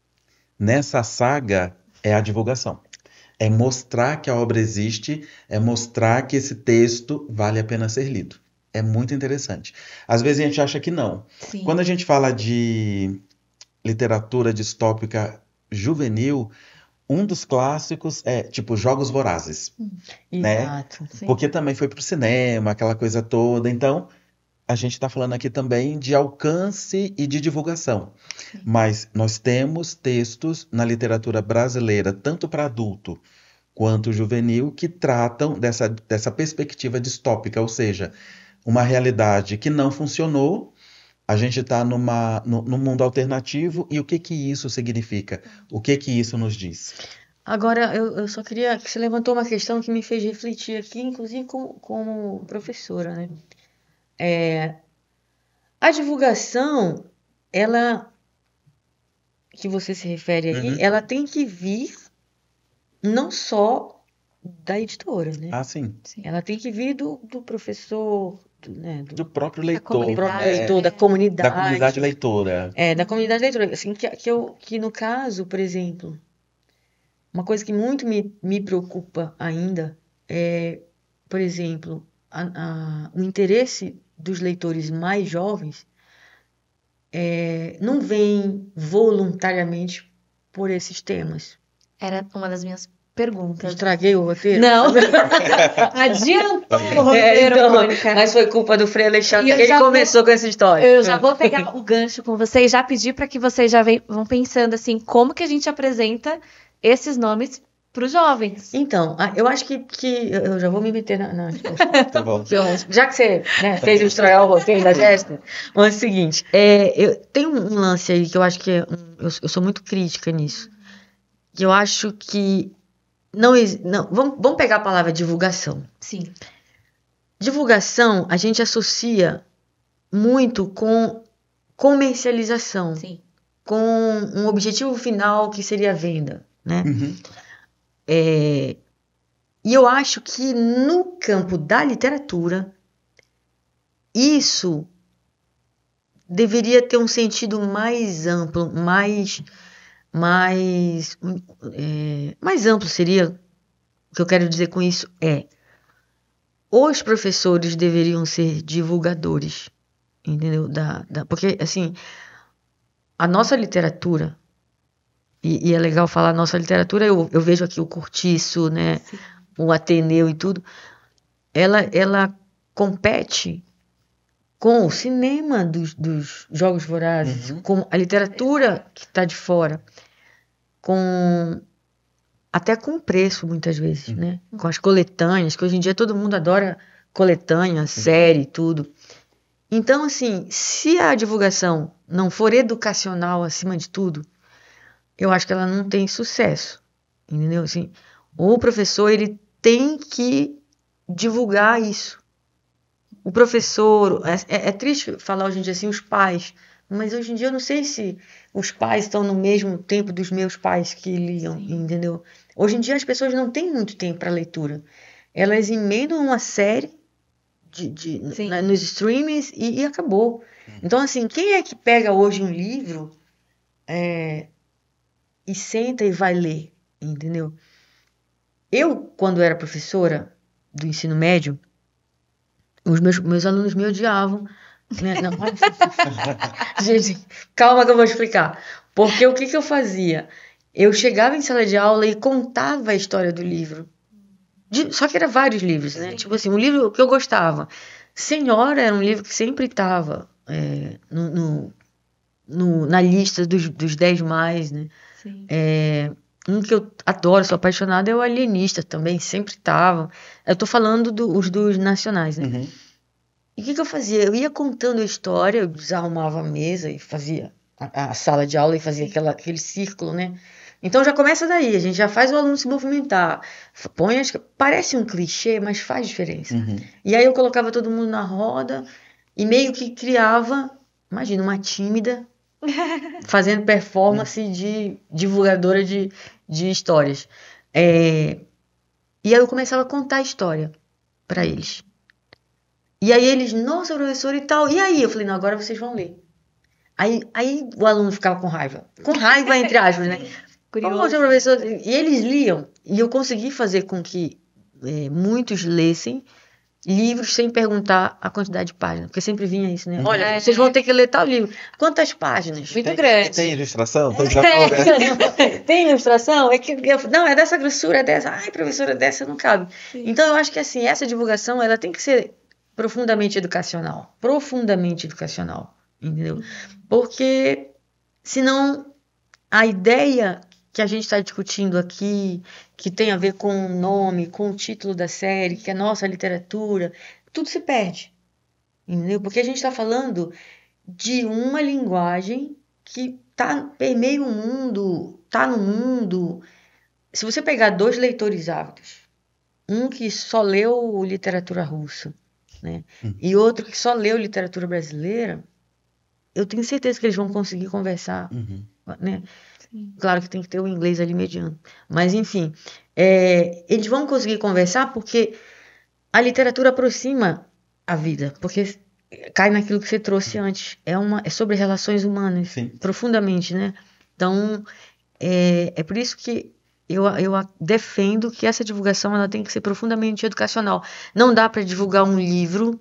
nessa saga é a divulgação. É mostrar que a obra existe, é mostrar que esse texto vale a pena ser lido. É muito interessante. Às vezes a gente acha que não. Sim. Quando a gente fala de literatura distópica juvenil, um dos clássicos é, tipo, Jogos Vorazes. Hum, né? Exato. Sim. Porque também foi pro cinema, aquela coisa toda. Então, a gente está falando aqui também de alcance e de divulgação. Sim. Mas nós temos textos na literatura brasileira, tanto para adulto quanto juvenil, que tratam dessa, dessa perspectiva distópica, ou seja, uma realidade que não funcionou. A gente está numa, no, num mundo alternativo, e o que que isso significa? O que que isso nos diz? Agora, eu, eu só queria... Você levantou uma questão que me fez refletir aqui, inclusive como, como professora, né? É, a divulgação, ela... que você se refere aí, uhum. ela tem que vir não só da editora, né? Ah, sim. sim. Ela tem que vir do, do professor... Do, né, do, do próprio leitor. Do próprio leitor, é, da comunidade. Da comunidade leitora. É, da comunidade leitora. Assim, que, que, eu, que no caso, por exemplo, uma coisa que muito me, me preocupa ainda é, por exemplo, a, a, o interesse dos leitores mais jovens é, não vem voluntariamente por esses temas. Era uma das minhas perguntas. Estraguei o roteiro? Não. Adiantou o roteiro, é, então, Mônica. Mas foi culpa do Frei Alexandre que ele começou vou, com essa história. Eu já vou pegar o gancho com você e já pedir para que vocês já vem, vão pensando assim, como que a gente apresenta esses nomes para os jovens. Então, eu acho que, que eu já vou me meter na... na... Tá bom. Já que você né, fez estragar o roteiro da Jéssica, mas é o seguinte, é, eu, tem um lance aí que eu acho que é, eu, eu sou muito crítica nisso, que eu acho que Não, não vamos, vamos pegar a palavra divulgação. Sim. Divulgação, a gente associa muito com comercialização. Sim. Com um objetivo final que seria a venda, né? Uhum. É, e eu acho que no campo da literatura, isso deveria ter um sentido mais amplo, mais... mais, é, mais amplo seria, o que eu quero dizer com isso é, os professores deveriam ser divulgadores, entendeu? Da, da, porque, assim, a nossa literatura, e, e é legal falar nossa literatura, eu, eu vejo aqui o Cortiço, né, Sim. o Ateneu e tudo, ela, ela compete com o cinema dos, dos Jogos Vorazes, Uhum. com a literatura que está de fora, com até com preço, muitas vezes, Uhum. né? Com as coletâneas, que hoje em dia todo mundo adora coletânea, série, tudo. Então, assim, se a divulgação não for educacional acima de tudo, eu acho que ela não tem sucesso, entendeu? Assim, o professor, ele tem que divulgar isso. O professor, é, é triste falar hoje em dia assim, os pais, mas hoje em dia eu não sei se os pais estão no mesmo tempo dos meus pais que liam, Sim. entendeu? Hoje em dia as pessoas não têm muito tempo para leitura. Elas emendam uma série de, de, Sim. na, nos streamings e, e acabou. Então, assim, quem é que pega hoje um livro é, e senta e vai ler, entendeu? Eu, quando era professora do ensino médio, os meus, meus alunos me odiavam, né? Não, gente, calma que eu vou explicar. Porque o que, que eu fazia? Eu chegava em sala de aula e contava a história do livro. De- só que era vários livros, né? Sim. Tipo assim, um livro que eu gostava. Senhora era um livro que sempre estava é, no, no, no- na lista dos, dos dez mais, né? Sim. É, um que eu adoro, sou apaixonada, é o Alienista também, sempre estava. Eu tô falando dos dos nacionais, né? Uhum. E o que, que eu fazia? Eu ia contando a história, eu desarrumava a mesa e fazia a, a sala de aula e fazia aquela, aquele círculo, né? Então já começa daí, a gente já faz o aluno se movimentar. F- Põe as, parece um clichê, mas faz diferença. Uhum. E aí eu colocava todo mundo na roda e meio que criava, imagina, uma tímida fazendo performance de divulgadora de, de histórias. É, e aí eu começava a contar a história para eles. E aí eles, nossa, professor e tal. E aí? Eu falei, não, agora vocês vão ler. Aí, aí o aluno ficava com raiva. Com raiva, entre aspas, né? Curioso. Poxa, professor. E eles liam. E eu consegui fazer com que é, muitos lessem livros sem perguntar a quantidade de páginas. Porque sempre vinha isso, né? Uhum. Olha, É. vocês vão ter que ler tal livro. Quantas páginas? Muito Tem- grande. Tem ilustração? Tem É, tem ilustração? É que, eu- não, é dessa grossura, é dessa. Ai, professora, dessa não cabe. Sim. Então, eu acho que assim, essa divulgação ela tem que ser profundamente educacional. Profundamente educacional. Entendeu? Porque, senão, a ideia que a gente está discutindo aqui, que tem a ver com o nome, com o título da série, que é nossa literatura, tudo se perde. Entendeu? Porque a gente está falando de uma linguagem que tá, permeia o mundo, tá no mundo. Se você pegar dois leitores ávidos, um que só leu literatura russa, né, Hum. e outro que só leu literatura brasileira, eu tenho certeza que eles vão conseguir conversar, Uhum. né? Sim. Claro que tem que ter o inglês ali mediano, mas enfim, é, eles vão conseguir conversar porque a literatura aproxima a vida, porque cai naquilo que você trouxe antes. É, uma, é sobre relações humanas, Sim. profundamente, né? Então, é, é por isso que eu, eu a- defendo que essa divulgação ela tem que ser profundamente educacional. Não dá para divulgar um livro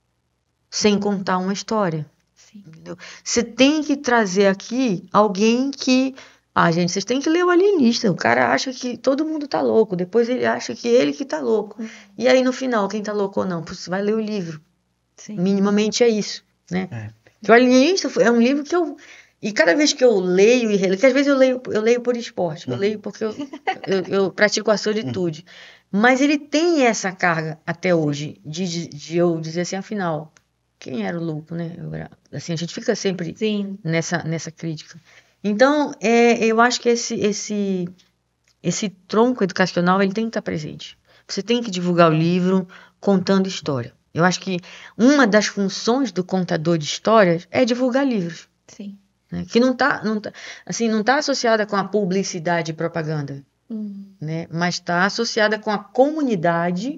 sem contar uma história. Sim. Entendeu? Você tem que trazer aqui alguém que. Ah, gente, vocês têm que ler o Alienista. O cara acha que todo mundo tá louco. Depois ele acha que ele que tá louco. E aí, no final, quem tá louco ou não? Você vai ler o livro. Sim. Minimamente é isso, né? É. Que o Alienista foi- é um livro que eu... E cada vez que eu leio e releio... Que às vezes eu leio, eu leio por esporte. Eu Uhum. leio porque eu, eu, eu pratico a solitude. Mas ele tem essa carga até hoje de, de, de eu dizer assim, afinal, quem era o louco, né? Eu era- assim, a gente fica sempre Sim. nessa, nessa crítica. Então, é, eu acho que esse, esse, esse tronco educacional ele tem que estar presente. Você tem que divulgar o livro contando história. Eu acho que uma das funções do contador de histórias é divulgar livros, Sim. né? Que não está não tá, assim, não tá associada com a publicidade e propaganda, Hum. né? Mas está associada com a comunidade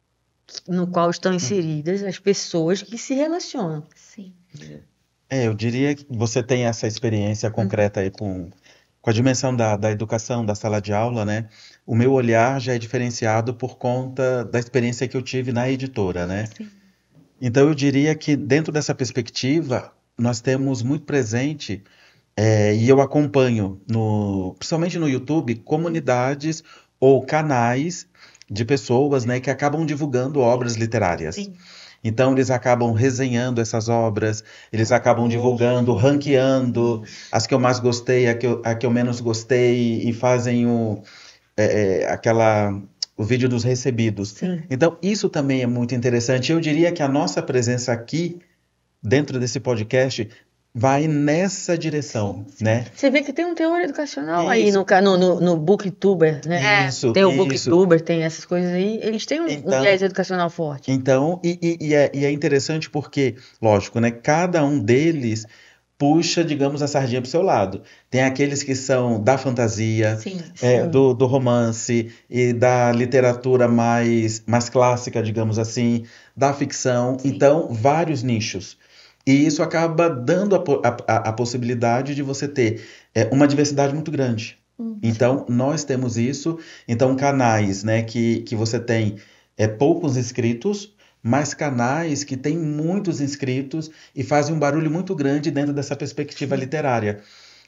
no qual estão inseridas as pessoas que se relacionam. Sim. É, eu diria que você tem essa experiência concreta aí com, com com a dimensão da, da educação, da sala de aula, né? O meu olhar já é diferenciado por conta da experiência que eu tive na editora, né? Sim. Então eu diria que dentro dessa perspectiva, nós temos muito presente, é, e eu acompanho, no, principalmente no YouTube, comunidades ou canais de pessoas, né, que acabam divulgando obras literárias. Sim. Então eles acabam resenhando essas obras, eles acabam divulgando, ranqueando as que eu mais gostei, a que eu, a que eu menos gostei, e fazem o, é, é, aquela, o vídeo dos recebidos. Sim. Então isso também é muito interessante. Eu diria que a nossa presença aqui, dentro desse podcast, vai nessa direção, Sim, sim. né? Você vê que tem um teor educacional Isso. aí no, ca- no, no, no Booktuber, né? Isso, Tem o isso. Booktuber, tem essas coisas aí. Eles têm um, um Então- viés educacional forte. Então, e, e- e é, e é interessante porque, lógico, né? Cada um deles puxa, digamos, a sardinha para o seu lado. Tem aqueles que são da fantasia, Sim. é, Sim. do, do romance e da literatura mais, mais clássica, digamos assim, da ficção. Sim. Então, vários nichos. E isso acaba dando a, po- a, a- a possibilidade de você ter é, uma diversidade muito grande. Hum. Então, nós temos isso. Então, canais, né, que, que você tem é, poucos inscritos, mas canais que têm muitos inscritos e fazem um barulho muito grande dentro dessa perspectiva literária.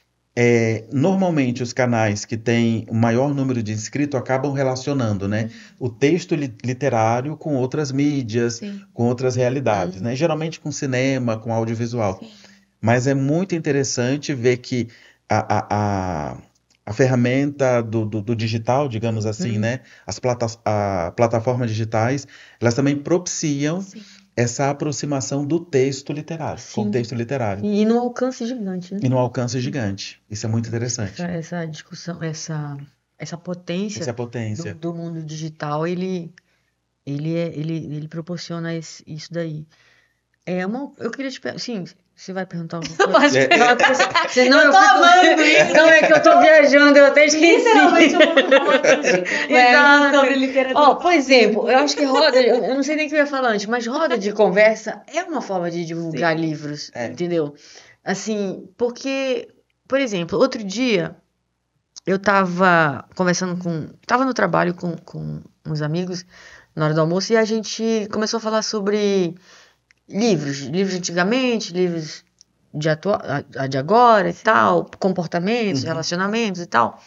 É, normalmente, os canais que têm o maior número de inscritos acabam relacionando, né, o texto li- literário com outras mídias, Sim. com outras realidades, né? Geralmente com cinema, com audiovisual. Sim. Mas é muito interessante ver que a, a, a, a ferramenta do, do, do digital, digamos assim, Uhum. né? As plata, a, plataformas digitais, elas também propiciam Sim. essa aproximação do texto literário, com o Sim. texto literário. E, e num alcance gigante, né? E num alcance gigante. Isso é muito interessante. Essa, essa discussão, essa, essa potência Essa é a do, potência. do mundo digital, ele, ele, é, ele, ele proporciona esse- isso daí. É uma, eu queria te perguntar, sim, você vai perguntar alguma coisa? Pode É, Não, é porque- senão Eu eu tô fico- amando isso. Não, é que eu tô viajando, eu até esqueci. Literalmente um monte de Exato. sobre literatura. Ó, por exemplo, eu acho que roda, eu eu não sei nem o que eu ia falar antes, mas roda de conversa é uma forma de divulgar livros, É. entendeu? Assim, porque, por exemplo, outro dia eu tava conversando com, tava no trabalho com, com uns amigos na hora do almoço e a gente começou a falar sobre livros, livros de antigamente, livros de, atua, a- de agora e tal, comportamentos, Uhum. relacionamentos e tal.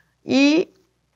E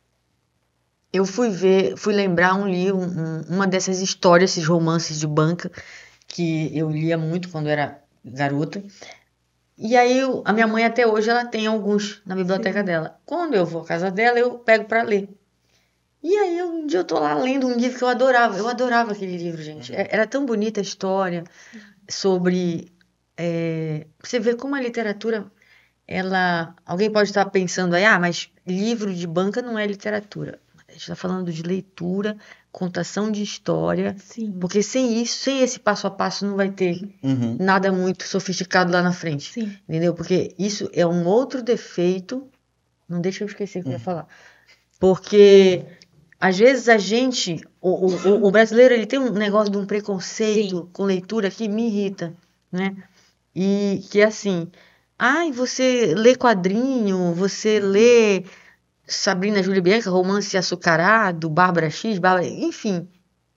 eu fui ver, fui lembrar um livro, um- uma dessas histórias, esses romances de banca que eu lia muito quando era garota. E aí eu- a minha mãe até hoje ela tem alguns na biblioteca Sim. dela. Quando eu vou à casa dela, eu pego para ler. E aí eu- um dia eu tô lá lendo um livro que eu adorava. Eu adorava aquele livro, gente. É- Era tão bonita a história sobre é, você vê como a literatura, ela, alguém pode estar pensando aí, ah, mas livro de banca não é literatura. A gente está falando de leitura, contação de história, Sim. porque sem isso, sem esse passo a passo, não vai ter Uhum. nada muito sofisticado lá na frente. Sim. Entendeu? Porque isso é um outro defeito. Não deixa eu esquecer o que eu ia falar. Porque às vezes a gente, o, o, o brasileiro, ele tem um negócio de um preconceito com leitura que me irrita, né? E que é assim, ai, você lê quadrinho, você lê Sabrina Júlia Bianca, romance açucarado, Bárbara X, Bárbara... enfim.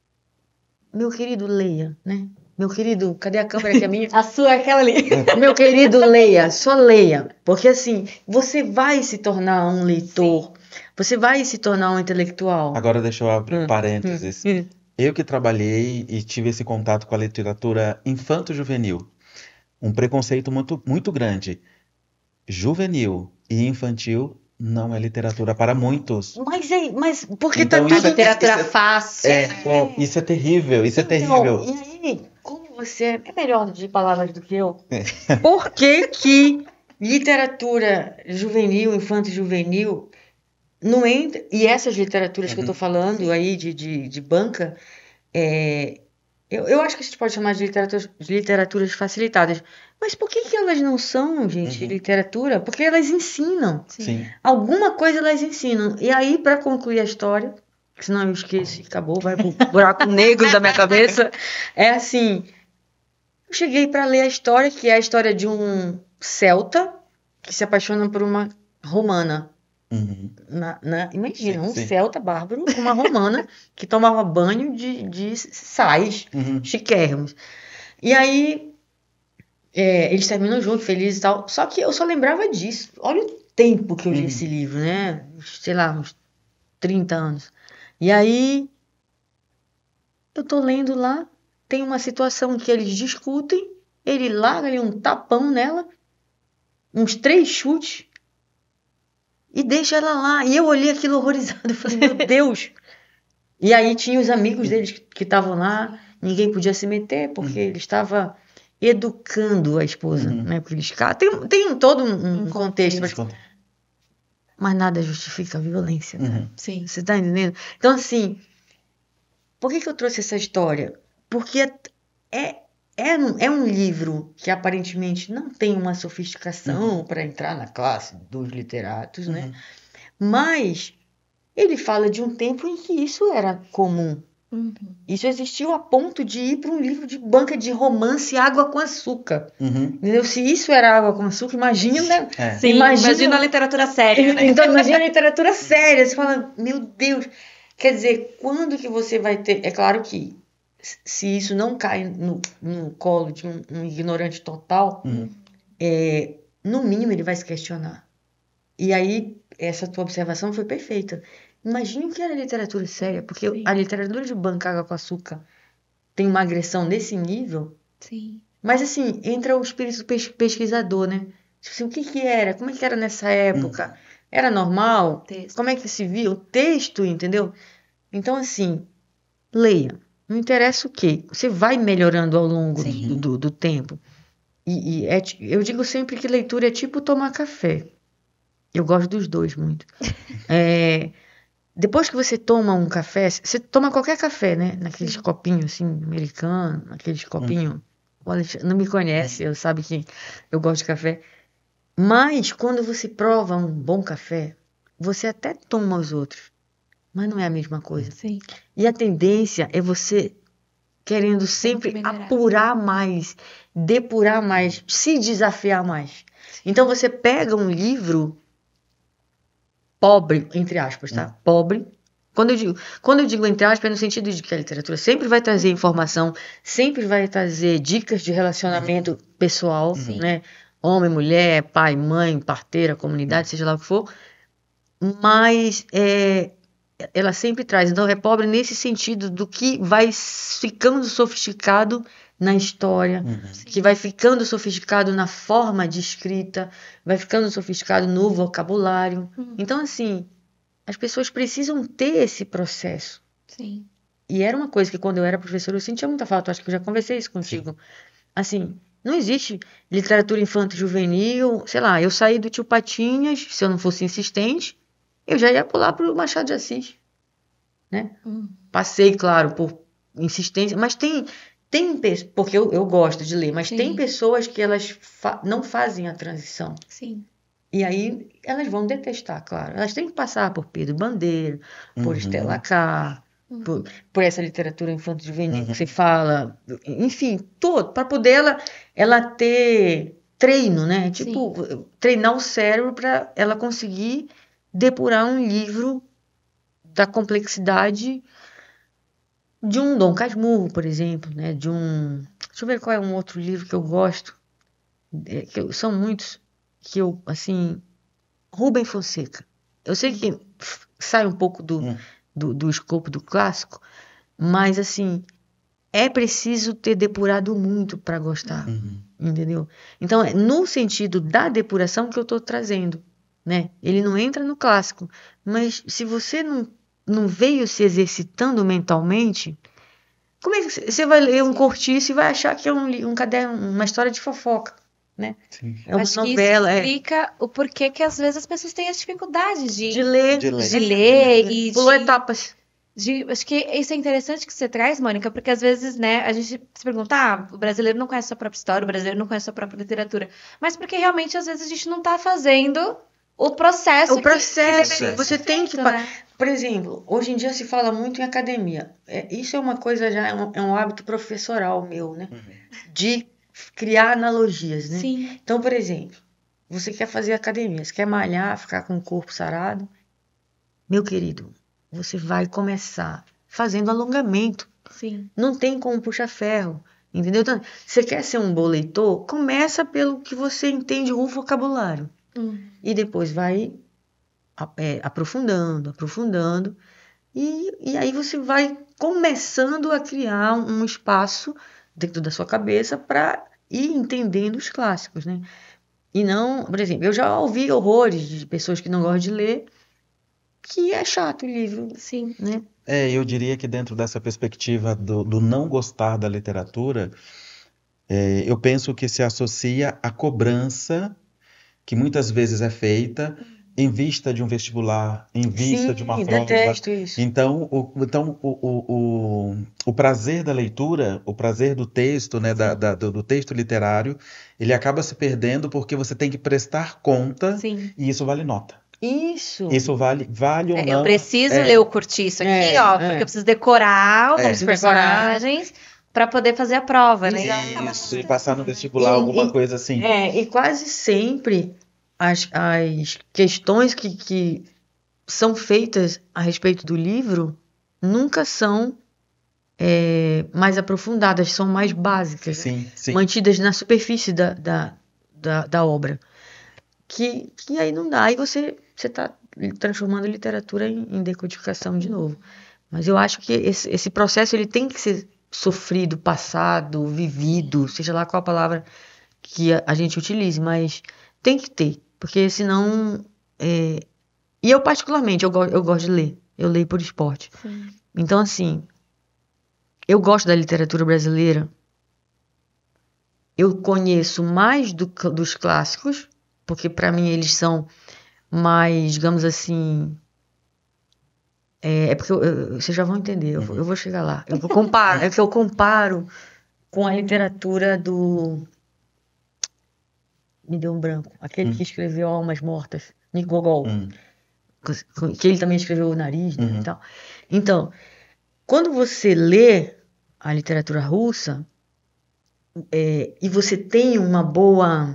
Meu querido, leia, né? Meu querido, cadê a câmera que é minha? A sua é aquela ali. Meu querido, leia, só leia. Porque assim, você vai se tornar um leitor, você vai se tornar um intelectual. Agora deixa eu abrir um Hum, parênteses. hum. Eu que trabalhei e tive esse contato com a literatura infanto-juvenil, um preconceito muito, muito grande. Juvenil e infantil não é literatura para muitos. Mas é, mas porque Então, tá A isso é- tudo... literatura isso é- fácil. É, é, isso é terrível, isso é Então, terrível. e aí, como você é melhor de palavras do que eu, por que que literatura juvenil, infanto-juvenil, não entra... E essas literaturas que eu tô falando aí de, de, de banca, é, eu, eu acho que a gente pode chamar de literaturas, de literaturas facilitadas. Mas por que que elas não são, gente, Uhum. literatura? Porque elas ensinam. Sim. Alguma coisa elas ensinam. E aí, para concluir a história, que senão eu esqueço e acabou, vai pro buraco negro da minha cabeça, é assim, eu cheguei para ler a história, que é a história de um celta que se apaixona por uma romana. Uhum. Na, na, imagina, Sim, um sim. celta bárbaro com uma romana que tomava banho de, de sais Uhum. chiquérrimos. E aí, é, eles terminam juntos, felizes e tal. Só que eu só lembrava disso. Olha o tempo que eu li Uhum. esse livro, né? Sei lá, uns trinta anos. E aí, eu tô lendo lá, tem uma situação que eles discutem, ele larga ali um tapão nela, uns três chutes, e deixa ela lá. E eu olhei aquilo horrorizado, eu falei, meu Deus! E aí tinha os amigos deles que estavam lá, ninguém podia se meter, porque Uhum. ele estava educando a esposa, Uhum. né? Porque eles ca- tem, tem um- todo um, um Um contexto, mas, Desconto. mas nada justifica a violência, cara. Uhum. Sim. Você tá entendendo? Então, assim, por que que eu trouxe essa história? Porque é, é, um, é um livro que aparentemente não tem uma sofisticação para entrar na classe dos literatos, né? Uhum. Mas ele fala de um tempo em que isso era comum. Uhum. Isso existiu a ponto de ir para um livro de banca de romance Água com Açúcar. Uhum. Entendeu? Se isso era Água com Açúcar, imagina, né? É. Sim, Imagina- imagina, a literatura séria, né? Então, imagina a literatura séria. Você fala, meu Deus. Quer dizer, quando que você vai ter... É claro que se isso não cai no, no colo de um, um ignorante total, Uhum. é, no mínimo ele vai se questionar. E aí, essa tua observação foi perfeita. Imagina o que era literatura séria, porque Sim. a literatura de banca Água com Açúcar tem uma agressão nesse nível, Sim. mas assim, entra o espírito pes- pesquisador, né? Tipo assim, o que que era? Como é que era nessa época? Era normal? Texto. Como é que se via? O texto, entendeu? Então, assim, leia. Não interessa o quê. Você vai melhorando ao longo Sim. do, do, do tempo. E, e é ti- eu digo sempre que leitura é tipo tomar café. Eu gosto dos dois muito. É, depois que você toma um café, você toma qualquer café, né? Naqueles Sim. copinhos assim, americanos, naqueles copinhos. O Alexandre não me conhece, eu sabe que eu gosto de café. Mas quando você prova um bom café, você até toma os outros, mas não é a mesma coisa. Sim. E a tendência é você querendo sempre Sempre melhorar. apurar mais, depurar mais, se desafiar mais. Então você pega um livro pobre, entre aspas, tá? Pobre. Quando eu digo, quando eu digo entre aspas, é no sentido de que a literatura sempre vai trazer informação, sempre vai trazer dicas de relacionamento pessoal, Sim. né? Homem, mulher, pai, mãe, parteira, comunidade, seja lá o que for. Mas é, ela sempre traz. Então é pobre nesse sentido do que vai ficando sofisticado na história, Uhum. que vai ficando sofisticado na forma de escrita, vai ficando sofisticado no vocabulário. Uhum. Então, assim, as pessoas precisam ter esse processo. Sim. E era uma coisa que quando eu era professora eu sentia muita falta. Eu acho que eu já conversei isso contigo. Assim, não existe literatura infanto-juvenil. Sei lá, eu saí do Tio Patinhas, se eu não fosse insistente, eu já ia pular pro Machado de Assis, né? Uhum. Passei, claro, por insistência, mas tem, tem pe- porque eu, eu gosto de ler, mas Sim. tem pessoas que elas fa- não fazem a transição. Sim. E aí elas vão detestar, claro. Elas têm que passar por Pedro Bandeira, por Uhum. Estela K, Uhum. por, por essa literatura infanto-juvenil Uhum. que você fala, enfim, todo, para poder ela, ela ter treino, né? Tipo, treinar o cérebro para ela conseguir depurar um livro da complexidade de um Dom Casmurro, por exemplo, né? De um, deixa eu ver qual é um outro livro que eu gosto, é, que eu- são muitos que eu, assim, Rubem Fonseca. Eu sei que f- sai um pouco do, Uhum. do, do escopo do clássico, mas assim, é preciso ter depurado muito para gostar, Uhum. entendeu? Então, é no sentido da depuração que eu estou trazendo, né? Ele não entra no clássico, mas se você não, não veio se exercitando mentalmente, como é que você você vai ler um Sim. cortiço e vai achar que é um, li- um caderno, uma história de fofoca, né? Sim. É uma Acho novela, que isso é explica o porquê que às vezes as pessoas têm as dificuldades de, de ler, De ler. de ler e pulou de, etapas. de- Acho que isso é interessante que você traz, Mônica, porque às vezes, né, a gente se pergunta, ah, o brasileiro não conhece a sua própria história, o brasileiro não conhece a sua própria literatura. Mas porque realmente, às vezes, a gente não tá fazendo o processo O que- processo, que deveria você ser tem que... feito, pa- né? Por exemplo, hoje em dia se fala muito em academia. É, isso é uma coisa já, é um, é um hábito professoral meu, né? Uhum. De criar analogias, né? Sim. Então, por exemplo, você quer fazer academia, você quer malhar, ficar com o corpo sarado, meu querido, você vai começar fazendo alongamento. Sim. Não tem como puxar ferro, entendeu? Então, você quer ser um bom leitor? Começa pelo que você entende o vocabulário. Hum. E depois vai é, aprofundando, aprofundando. E, e aí você vai começando a criar um espaço dentro da sua cabeça para ir entendendo os clássicos, né? E não, por exemplo, eu já ouvi horrores de pessoas que não gostam de ler, que é chato o livro, Sim. né? É, eu diria que dentro dessa perspectiva do, do não gostar da literatura, é, eu penso que se associa à cobrança que muitas vezes é feita em vista de um vestibular, em vista Sim, de uma prova. detesto isso. Então, o, então o, o, o, o prazer da leitura, o prazer do texto, né, da, da- do, do texto literário, ele acaba se perdendo porque você tem que prestar conta Sim. e isso vale nota. Isso. Isso vale, vale ou É, não. eu preciso é, ler o curtiço aqui, É, ó, é. porque eu preciso decorar o É. nome dos Decorar. personagens para poder fazer a prova, né? Isso, e passar no vestibular, E- alguma e- coisa assim. É, e quase sempre as, as questões que, que são feitas a respeito do livro nunca são é, mais aprofundadas, são mais básicas, Sim, sim. mantidas na superfície da, da, da, da obra. Que, que aí não dá, aí você está transformando a literatura em, em decodificação de novo. Mas eu acho que esse, esse processo ele tem que ser sofrido, passado, vivido, seja lá qual a palavra que a, a gente utilize, mas tem que ter, porque senão... é, E eu, particularmente, eu, go eu gosto de ler. Eu leio por esporte. Sim. Então, assim, eu gosto da literatura brasileira. Eu conheço mais do, dos clássicos, porque para mim eles são mais, digamos assim... É, é porque eu, eu, vocês já vão entender, eu, vou- eu vou chegar lá. Eu vou comparo, é que eu comparo com a literatura do... Me deu um branco. Aquele Hum. que escreveu Almas Mortas, Nick Gogol. Hum, Que ele também escreveu O Nariz, né, Uhum. e tal. Então, quando você lê a literatura russa é, e você tem uma boa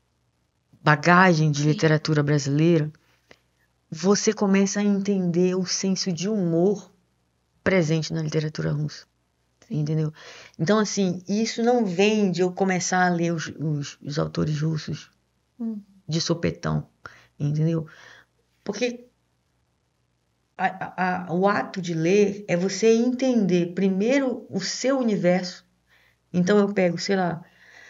bagagem de Sim. literatura brasileira, você começa a entender o senso de humor presente na literatura russa. Sim. Entendeu? Então, assim, isso não vem de eu começar a ler os, os, os autores russos Hum. de sopetão, entendeu? Porque a, a, a, o ato de ler é você entender primeiro o seu universo. Então eu pego, sei lá,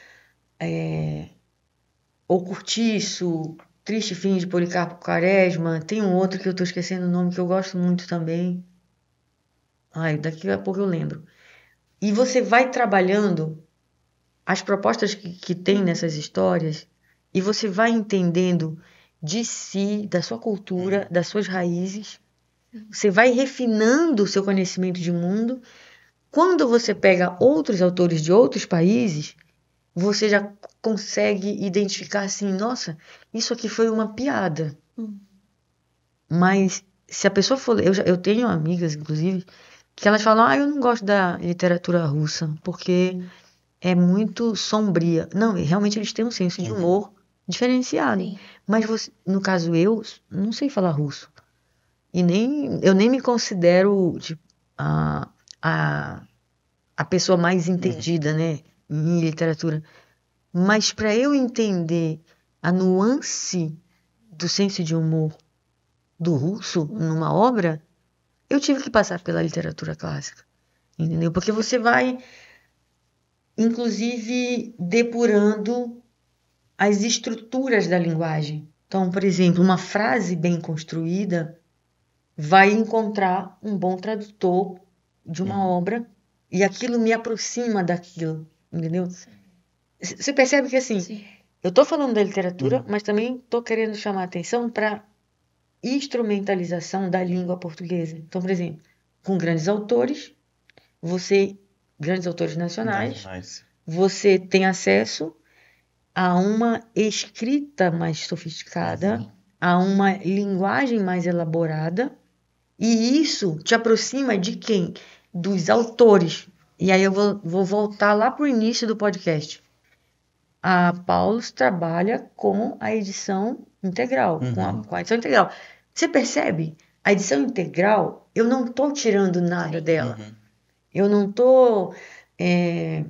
é, O Curtiço, Triste Fim de Policarpo Quaresma, tem um outro que eu tô esquecendo o nome que eu gosto muito também. Ai, daqui a pouco eu lembro. E você vai trabalhando as propostas que, que tem nessas histórias e você vai entendendo de si, da sua cultura, das suas raízes. Você vai refinando o seu conhecimento de mundo. Quando você pega outros autores de outros países, você já consegue identificar assim, nossa, isso aqui foi uma piada. Hum. Mas se a pessoa for... Eu, já, eu tenho amigas, inclusive, que elas falam, ah, eu não gosto da literatura russa, porque é muito sombria. Não, realmente eles têm um senso de humor diferenciado. Sim. Mas você, no caso eu, não sei falar russo. E nem, eu nem me considero tipo, a, a, a pessoa mais entendida, né, em literatura. Mas para eu entender a nuance do senso de humor do russo numa obra, eu tive que passar pela literatura clássica, entendeu? Porque você vai, inclusive, depurando as estruturas da linguagem. Então, por exemplo, uma frase bem construída vai encontrar um bom tradutor de uma obra e aquilo me aproxima daquilo, entendeu? C- Você percebe que assim, Sim. eu estou falando da literatura, mas também estou querendo chamar a atenção para instrumentalização da língua portuguesa. Então, por exemplo, com grandes autores, você, grandes autores nacionais, Nacionais. você tem acesso a uma escrita mais sofisticada, a uma linguagem mais elaborada, e isso te aproxima de quem? Dos autores. E aí eu vou, vou voltar lá para o início do podcast. a Paulus trabalha com a edição integral, Uhum. com, a, com a edição integral. Você percebe? A edição integral, eu não estou tirando nada dela. Uhum. Eu não estou... É,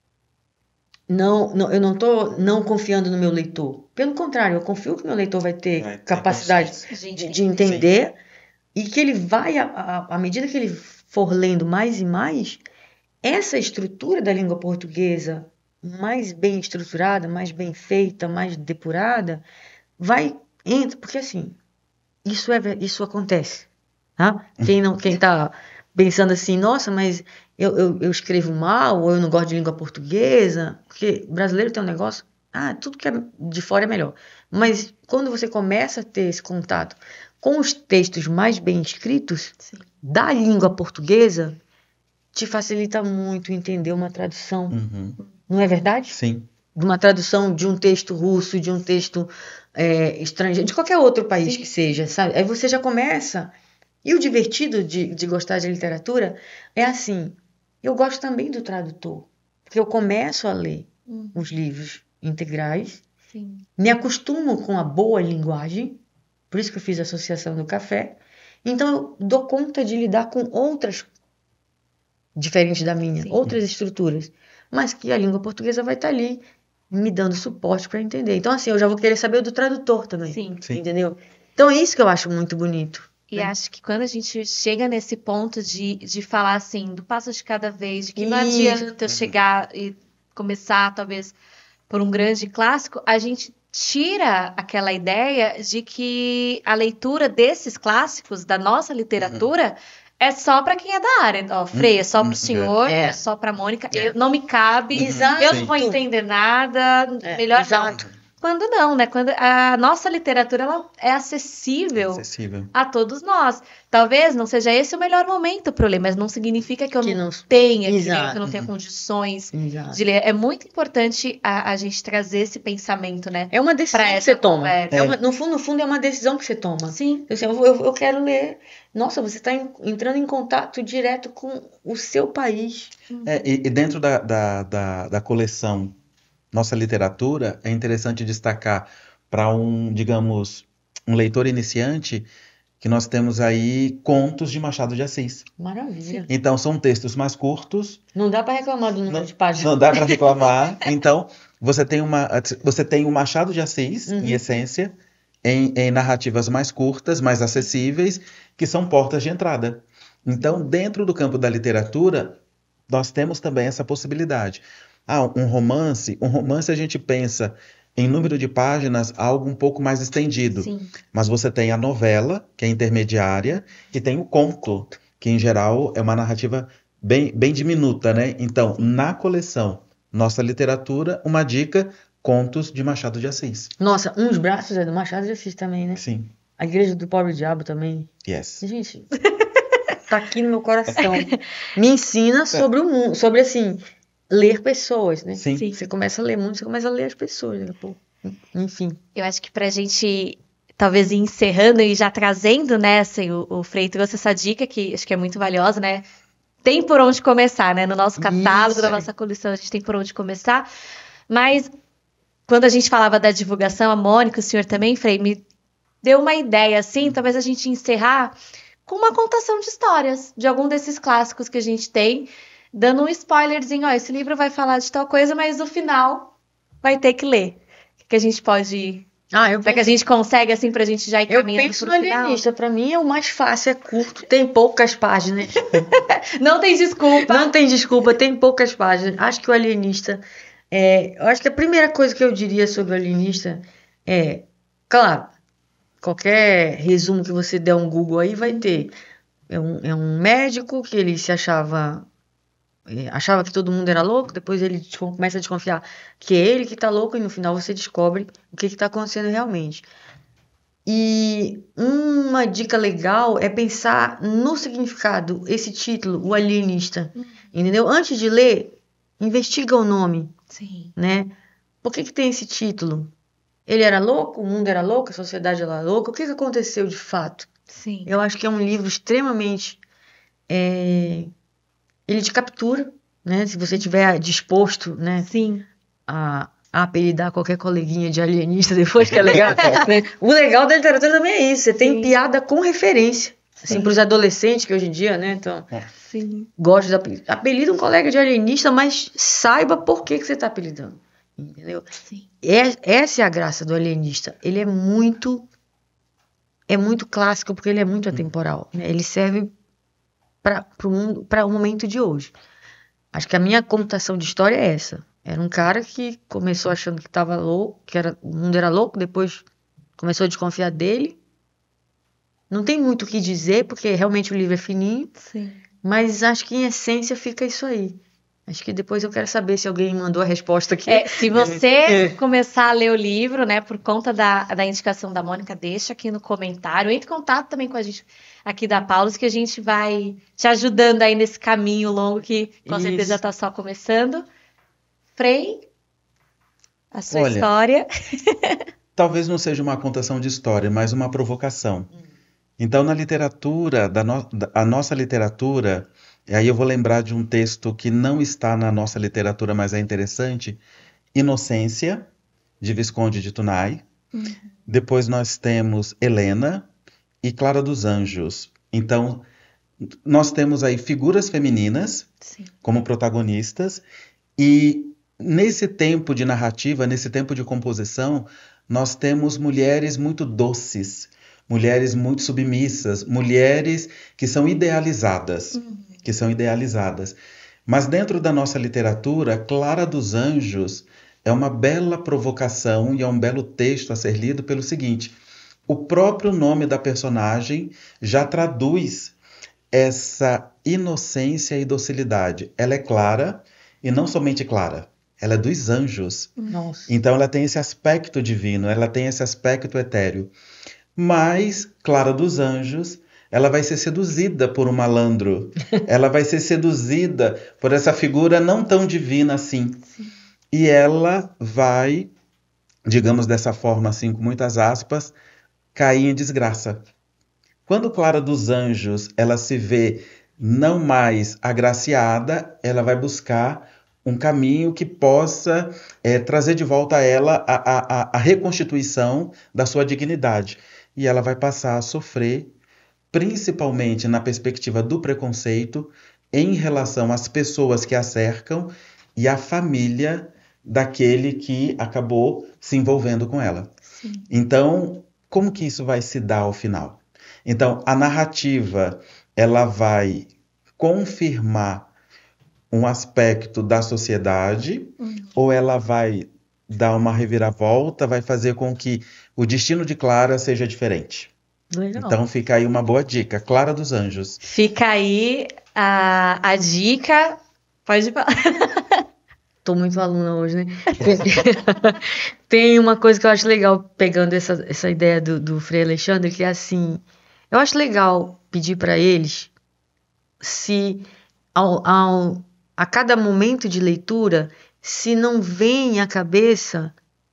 não, não, eu não estou não confiando no meu leitor. Pelo contrário, eu confio que meu leitor vai ter Vai ter capacidade consciência. de, de entender e que ele vai, à medida que ele for lendo mais e mais, essa estrutura da língua portuguesa mais bem estruturada, mais bem feita, mais depurada, vai entra, porque assim, isso é isso acontece, tá? Quem não, quem tá pensando assim, nossa, mas eu, eu, eu escrevo mal, ou eu não gosto de língua portuguesa, porque brasileiro tem um negócio, ah, tudo que é de fora é melhor. Mas quando você começa a ter esse contato com os textos mais bem escritos Sim. da língua portuguesa, te facilita muito entender uma tradução. Uhum. Não é verdade? Sim. De uma tradução de um texto russo, de um texto é, estrangeiro, de qualquer outro país Sim. que seja, sabe? Aí você já começa. E o divertido de, de gostar de literatura é assim, eu gosto também do tradutor, porque eu começo a ler Uhum. os livros integrais, Sim. me acostumo com a boa linguagem, por isso que eu fiz a Associação do Café, então eu dou conta de lidar com outras diferentes da minha, Sim. outras estruturas, mas que a língua portuguesa vai estar ali me dando suporte para entender. Então assim, eu já vou querer saber o do tradutor também, Sim. Sim. entendeu? Então é isso que eu acho muito bonito. E acho que quando a gente chega nesse ponto de, de falar assim, do passo de cada vez, de que não Isso. adianta eu chegar e começar, talvez, por um grande clássico, a gente tira aquela ideia de que a leitura desses clássicos, da nossa literatura, é só para quem é da área. Ó, Frei, é só Uhum. pro senhor, É. é, só pra Mônica, É. eu, não me cabe, Exato. eu não vou entender nada, É, melhor exato. não. Quando não, né? Quando a nossa literatura ela é É acessível acessível. a todos nós. Talvez não seja esse o melhor momento para eu ler, mas não significa que eu Que não, não- tenha que ler, Exato. que eu não tenha condições Exato. de ler. É muito importante a, a gente trazer esse pensamento, né? É uma decisão Pra que essa você toma. conversa. É uma- no, fundo, no fundo, é uma decisão que você toma. Sim, Assim, eu, eu, eu quero ler. Nossa, você está entrando em contato direto com o seu país. É, e, e dentro da, da, da, da coleção Nossa Literatura, é interessante destacar para um, digamos, um leitor iniciante, que nós temos aí contos de Machado de Assis. Maravilha. Então, são textos mais curtos, Não dá para reclamar do número Não- de páginas. não dá para reclamar. Então, você tem uma, você tem o Machado de Assis, Uhum. em essência, em, em narrativas mais curtas, mais acessíveis, que são portas de entrada. Então, dentro do campo da literatura, nós temos também essa possibilidade. Ah, um romance, um romance a gente pensa em número de páginas, algo um pouco mais estendido. sim. Mas você tem a novela, que é intermediária, e tem o conto, que em geral é uma narrativa bem, bem diminuta, né? Então, na coleção Nossa Literatura, uma dica, contos de Machado de Assis. Nossa, uns braços é do Machado de Assis também, né? Sim, A Igreja do Pobre Diabo também. yes. Gente, tá aqui no meu coração. Me ensina sobre o mundo, sobre assim, ler pessoas, né? Sim. Sim. Você começa a ler muito, você começa a ler as pessoas, daqui a pouco. Enfim. Eu acho que pra gente talvez ir encerrando e já trazendo, né, assim, o, o Frei trouxe essa dica que acho que é muito valiosa, né? Tem por onde começar, né? No nosso catálogo, Isso. da nossa coleção, a gente tem por onde começar. Mas quando a gente falava da divulgação, a Mônica, o senhor também, Frei, me deu uma ideia, assim, talvez a gente encerrar com uma contação de histórias de algum desses clássicos que a gente tem, dando um spoilerzinho, ó, esse livro vai falar de tal coisa, mas no final vai ter que ler. O que que a gente pode... Ah, eu Será que a gente consegue, assim, pra gente já ir Eu caminhando penso pro no final? Alienista. Pra mim é o mais fácil, é curto, tem poucas páginas. Não tem desculpa. Não tem desculpa, tem poucas páginas. Acho que o Alienista. É, eu acho que a primeira coisa que eu diria sobre o Alienista é, claro, qualquer resumo que você der um Google aí vai ter. É um, é um médico que ele se achava. é, achava que todo mundo era louco, depois ele descon- começa a desconfiar que é ele que tá louco, e no final você descobre o que que tá acontecendo realmente. E uma dica legal é pensar no significado, esse título, o alienista, entendeu? Antes de ler, investiga o nome, Sim. né? Por que que tem esse título? Ele era louco? O mundo era louco? A sociedade era louca? O que que aconteceu de fato? Sim. Eu acho que é um livro extremamente... é, ele te captura, né? Se você estiver disposto, né, Sim. a, apelidar qualquer coleguinha de alienista depois, que é legal. Né? O legal da literatura também é isso, você tem Sim. piada com referência. Assim, para os adolescentes que hoje em dia, né, então, Sim. gosta de apelidar. Apelida um colega de alienista, mas saiba por que, que você está apelidando. Entendeu? Sim. É, essa é a graça do alienista. Ele é muito, é muito clássico, porque ele é muito atemporal. Né? Ele serve para o mundo, para o momento de hoje. Acho que a minha computação de história é essa. Era um cara que começou achando que estava louco, que era, o mundo era louco, depois começou a desconfiar dele. Não tem muito o que dizer, porque realmente o livro é fininho, Sim. mas acho que em essência fica isso aí. Acho que depois eu quero saber se alguém mandou a resposta aqui. É, se você começar a ler o livro, né, por conta da, da indicação da Mônica, deixa aqui no comentário. Entre em contato também com a gente aqui da Paulus, que a gente vai te ajudando aí nesse caminho longo que com Isso. certeza está só começando. Frei, a sua Olha, história. Talvez não seja uma contação de história, mas uma provocação. Então, na literatura, da no- da- a nossa literatura, e aí eu vou lembrar de um texto que não está na nossa literatura, mas é interessante, Inocência, de Visconde de Tunay. Depois nós temos Helena e Clara dos Anjos. Então, nós temos aí figuras femininas Sim. como protagonistas, e nesse tempo de narrativa, nesse tempo de composição, nós temos mulheres muito doces, mulheres muito submissas, mulheres que são idealizadas, que são idealizadas. Mas dentro da nossa literatura, Clara dos Anjos é uma bela provocação e é um belo texto a ser lido pelo seguinte: o próprio nome da personagem já traduz essa inocência e docilidade. Ela é clara, e não somente clara, ela é dos anjos. Nossa. Então ela tem esse aspecto divino, ela tem esse aspecto etéreo. Mas Clara dos Anjos, ela vai ser seduzida por um malandro. Ela vai ser seduzida por essa figura não tão divina assim. E ela vai, digamos dessa forma assim, com muitas aspas, cair em desgraça. Quando Clara dos Anjos, ela se vê não mais agraciada, ela vai buscar um caminho que possa é, trazer de volta a ela a, a, a reconstituição da sua dignidade. E ela vai passar a sofrer, principalmente na perspectiva do preconceito, em relação às pessoas que a cercam e à família daquele que acabou se envolvendo com ela. Sim. Então, como que isso vai se dar ao final? Então, a narrativa, ela vai confirmar um aspecto da sociedade, Uhum. ou ela vai dar uma reviravolta, vai fazer com que o destino de Clara seja diferente. Legal. Então fica aí uma boa dica, Clara dos Anjos. Fica aí a, a dica. Pode falar. Tô muito aluna hoje, né? Tem uma coisa que eu acho legal, pegando essa, essa ideia do, do Frei Alexandre, que é assim, eu acho legal pedir para eles se ao, ao, a cada momento de leitura, se não vem à cabeça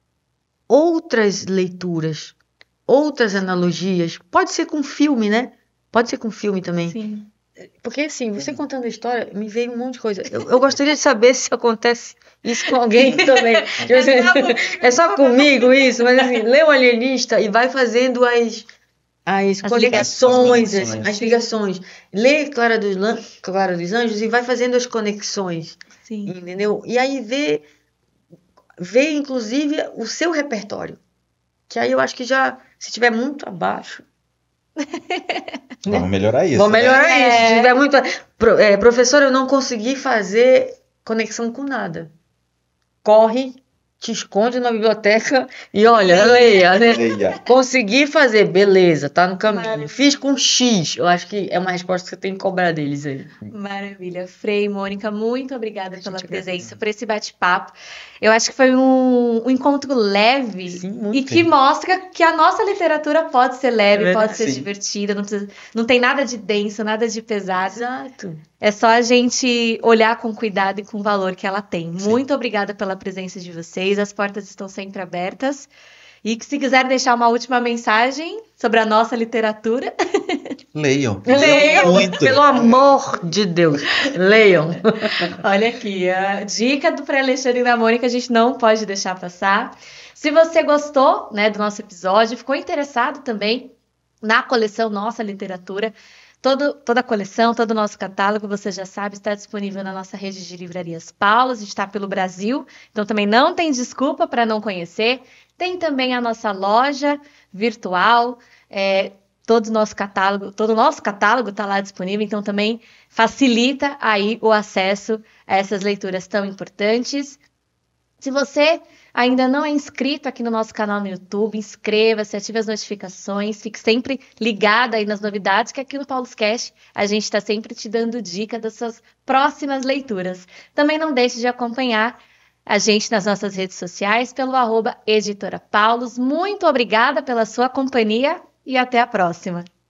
outras leituras, outras analogias. Pode ser com filme, né? Pode ser com filme também. Sim. Porque assim, você contando a história, me veio um monte de coisa. Eu, eu gostaria de saber se acontece isso com alguém também. Tipo assim, é só comigo isso, mas assim, lê o Alienista e vai fazendo as, as, As conexões, ligações. as, as ligações. Lê Clara dos, Lan- Clara dos Anjos e vai fazendo as conexões, Sim. entendeu? E aí vê, vê inclusive o seu repertório. Que aí eu acho que já, se estiver muito abaixo, Vamos melhorar isso. vou melhorar né? isso. É. Se tiver muito... Pro- é, professor, eu não consegui fazer conexão com nada. Corre, te esconde na biblioteca e olha, leia, né? Leia. Consegui fazer, beleza, tá no caminho. Maravilha. Fiz com X. Eu acho que é uma resposta que você tem que cobrar deles aí. Maravilha. Frei, Mônica, muito obrigada A pela gente presença, agradece. por esse bate-papo. Eu acho que foi um, um encontro leve Sim, muito. e que mostra que a nossa literatura pode ser leve, É verdade. pode ser Sim. divertida, não, precisa- não tem nada de denso, nada de pesado. Exato. É só a gente olhar com cuidado e com o valor que ela tem. Muito obrigada pela presença de vocês. As portas estão sempre abertas. E que se quiser deixar uma última mensagem sobre a nossa literatura... Leiam. Leiam, muito. Pelo amor de Deus, leiam. Olha aqui, a dica do Frei Alexandre da Mônica a gente não pode deixar passar. Se você gostou, né, do nosso episódio, ficou interessado também na coleção Nossa Literatura, todo, toda a coleção, todo o nosso catálogo, você já sabe, está disponível na nossa rede de livrarias Paulo, a gente está pelo Brasil, então também não tem desculpa para não conhecer. Tem também a nossa loja virtual, é, todo o nosso catálogo, todo o nosso catálogo está lá disponível, então também facilita aí o acesso a essas leituras tão importantes. Se você ainda não é inscrito aqui no nosso canal no YouTube, inscreva-se, ative as notificações, fique sempre ligado aí nas novidades, que aqui no PaulusCast a gente está sempre te dando dica das suas próximas leituras. Também não deixe de acompanhar a gente nas nossas redes sociais pelo arroba Editora Paulus. Muito obrigada pela sua companhia e até a próxima.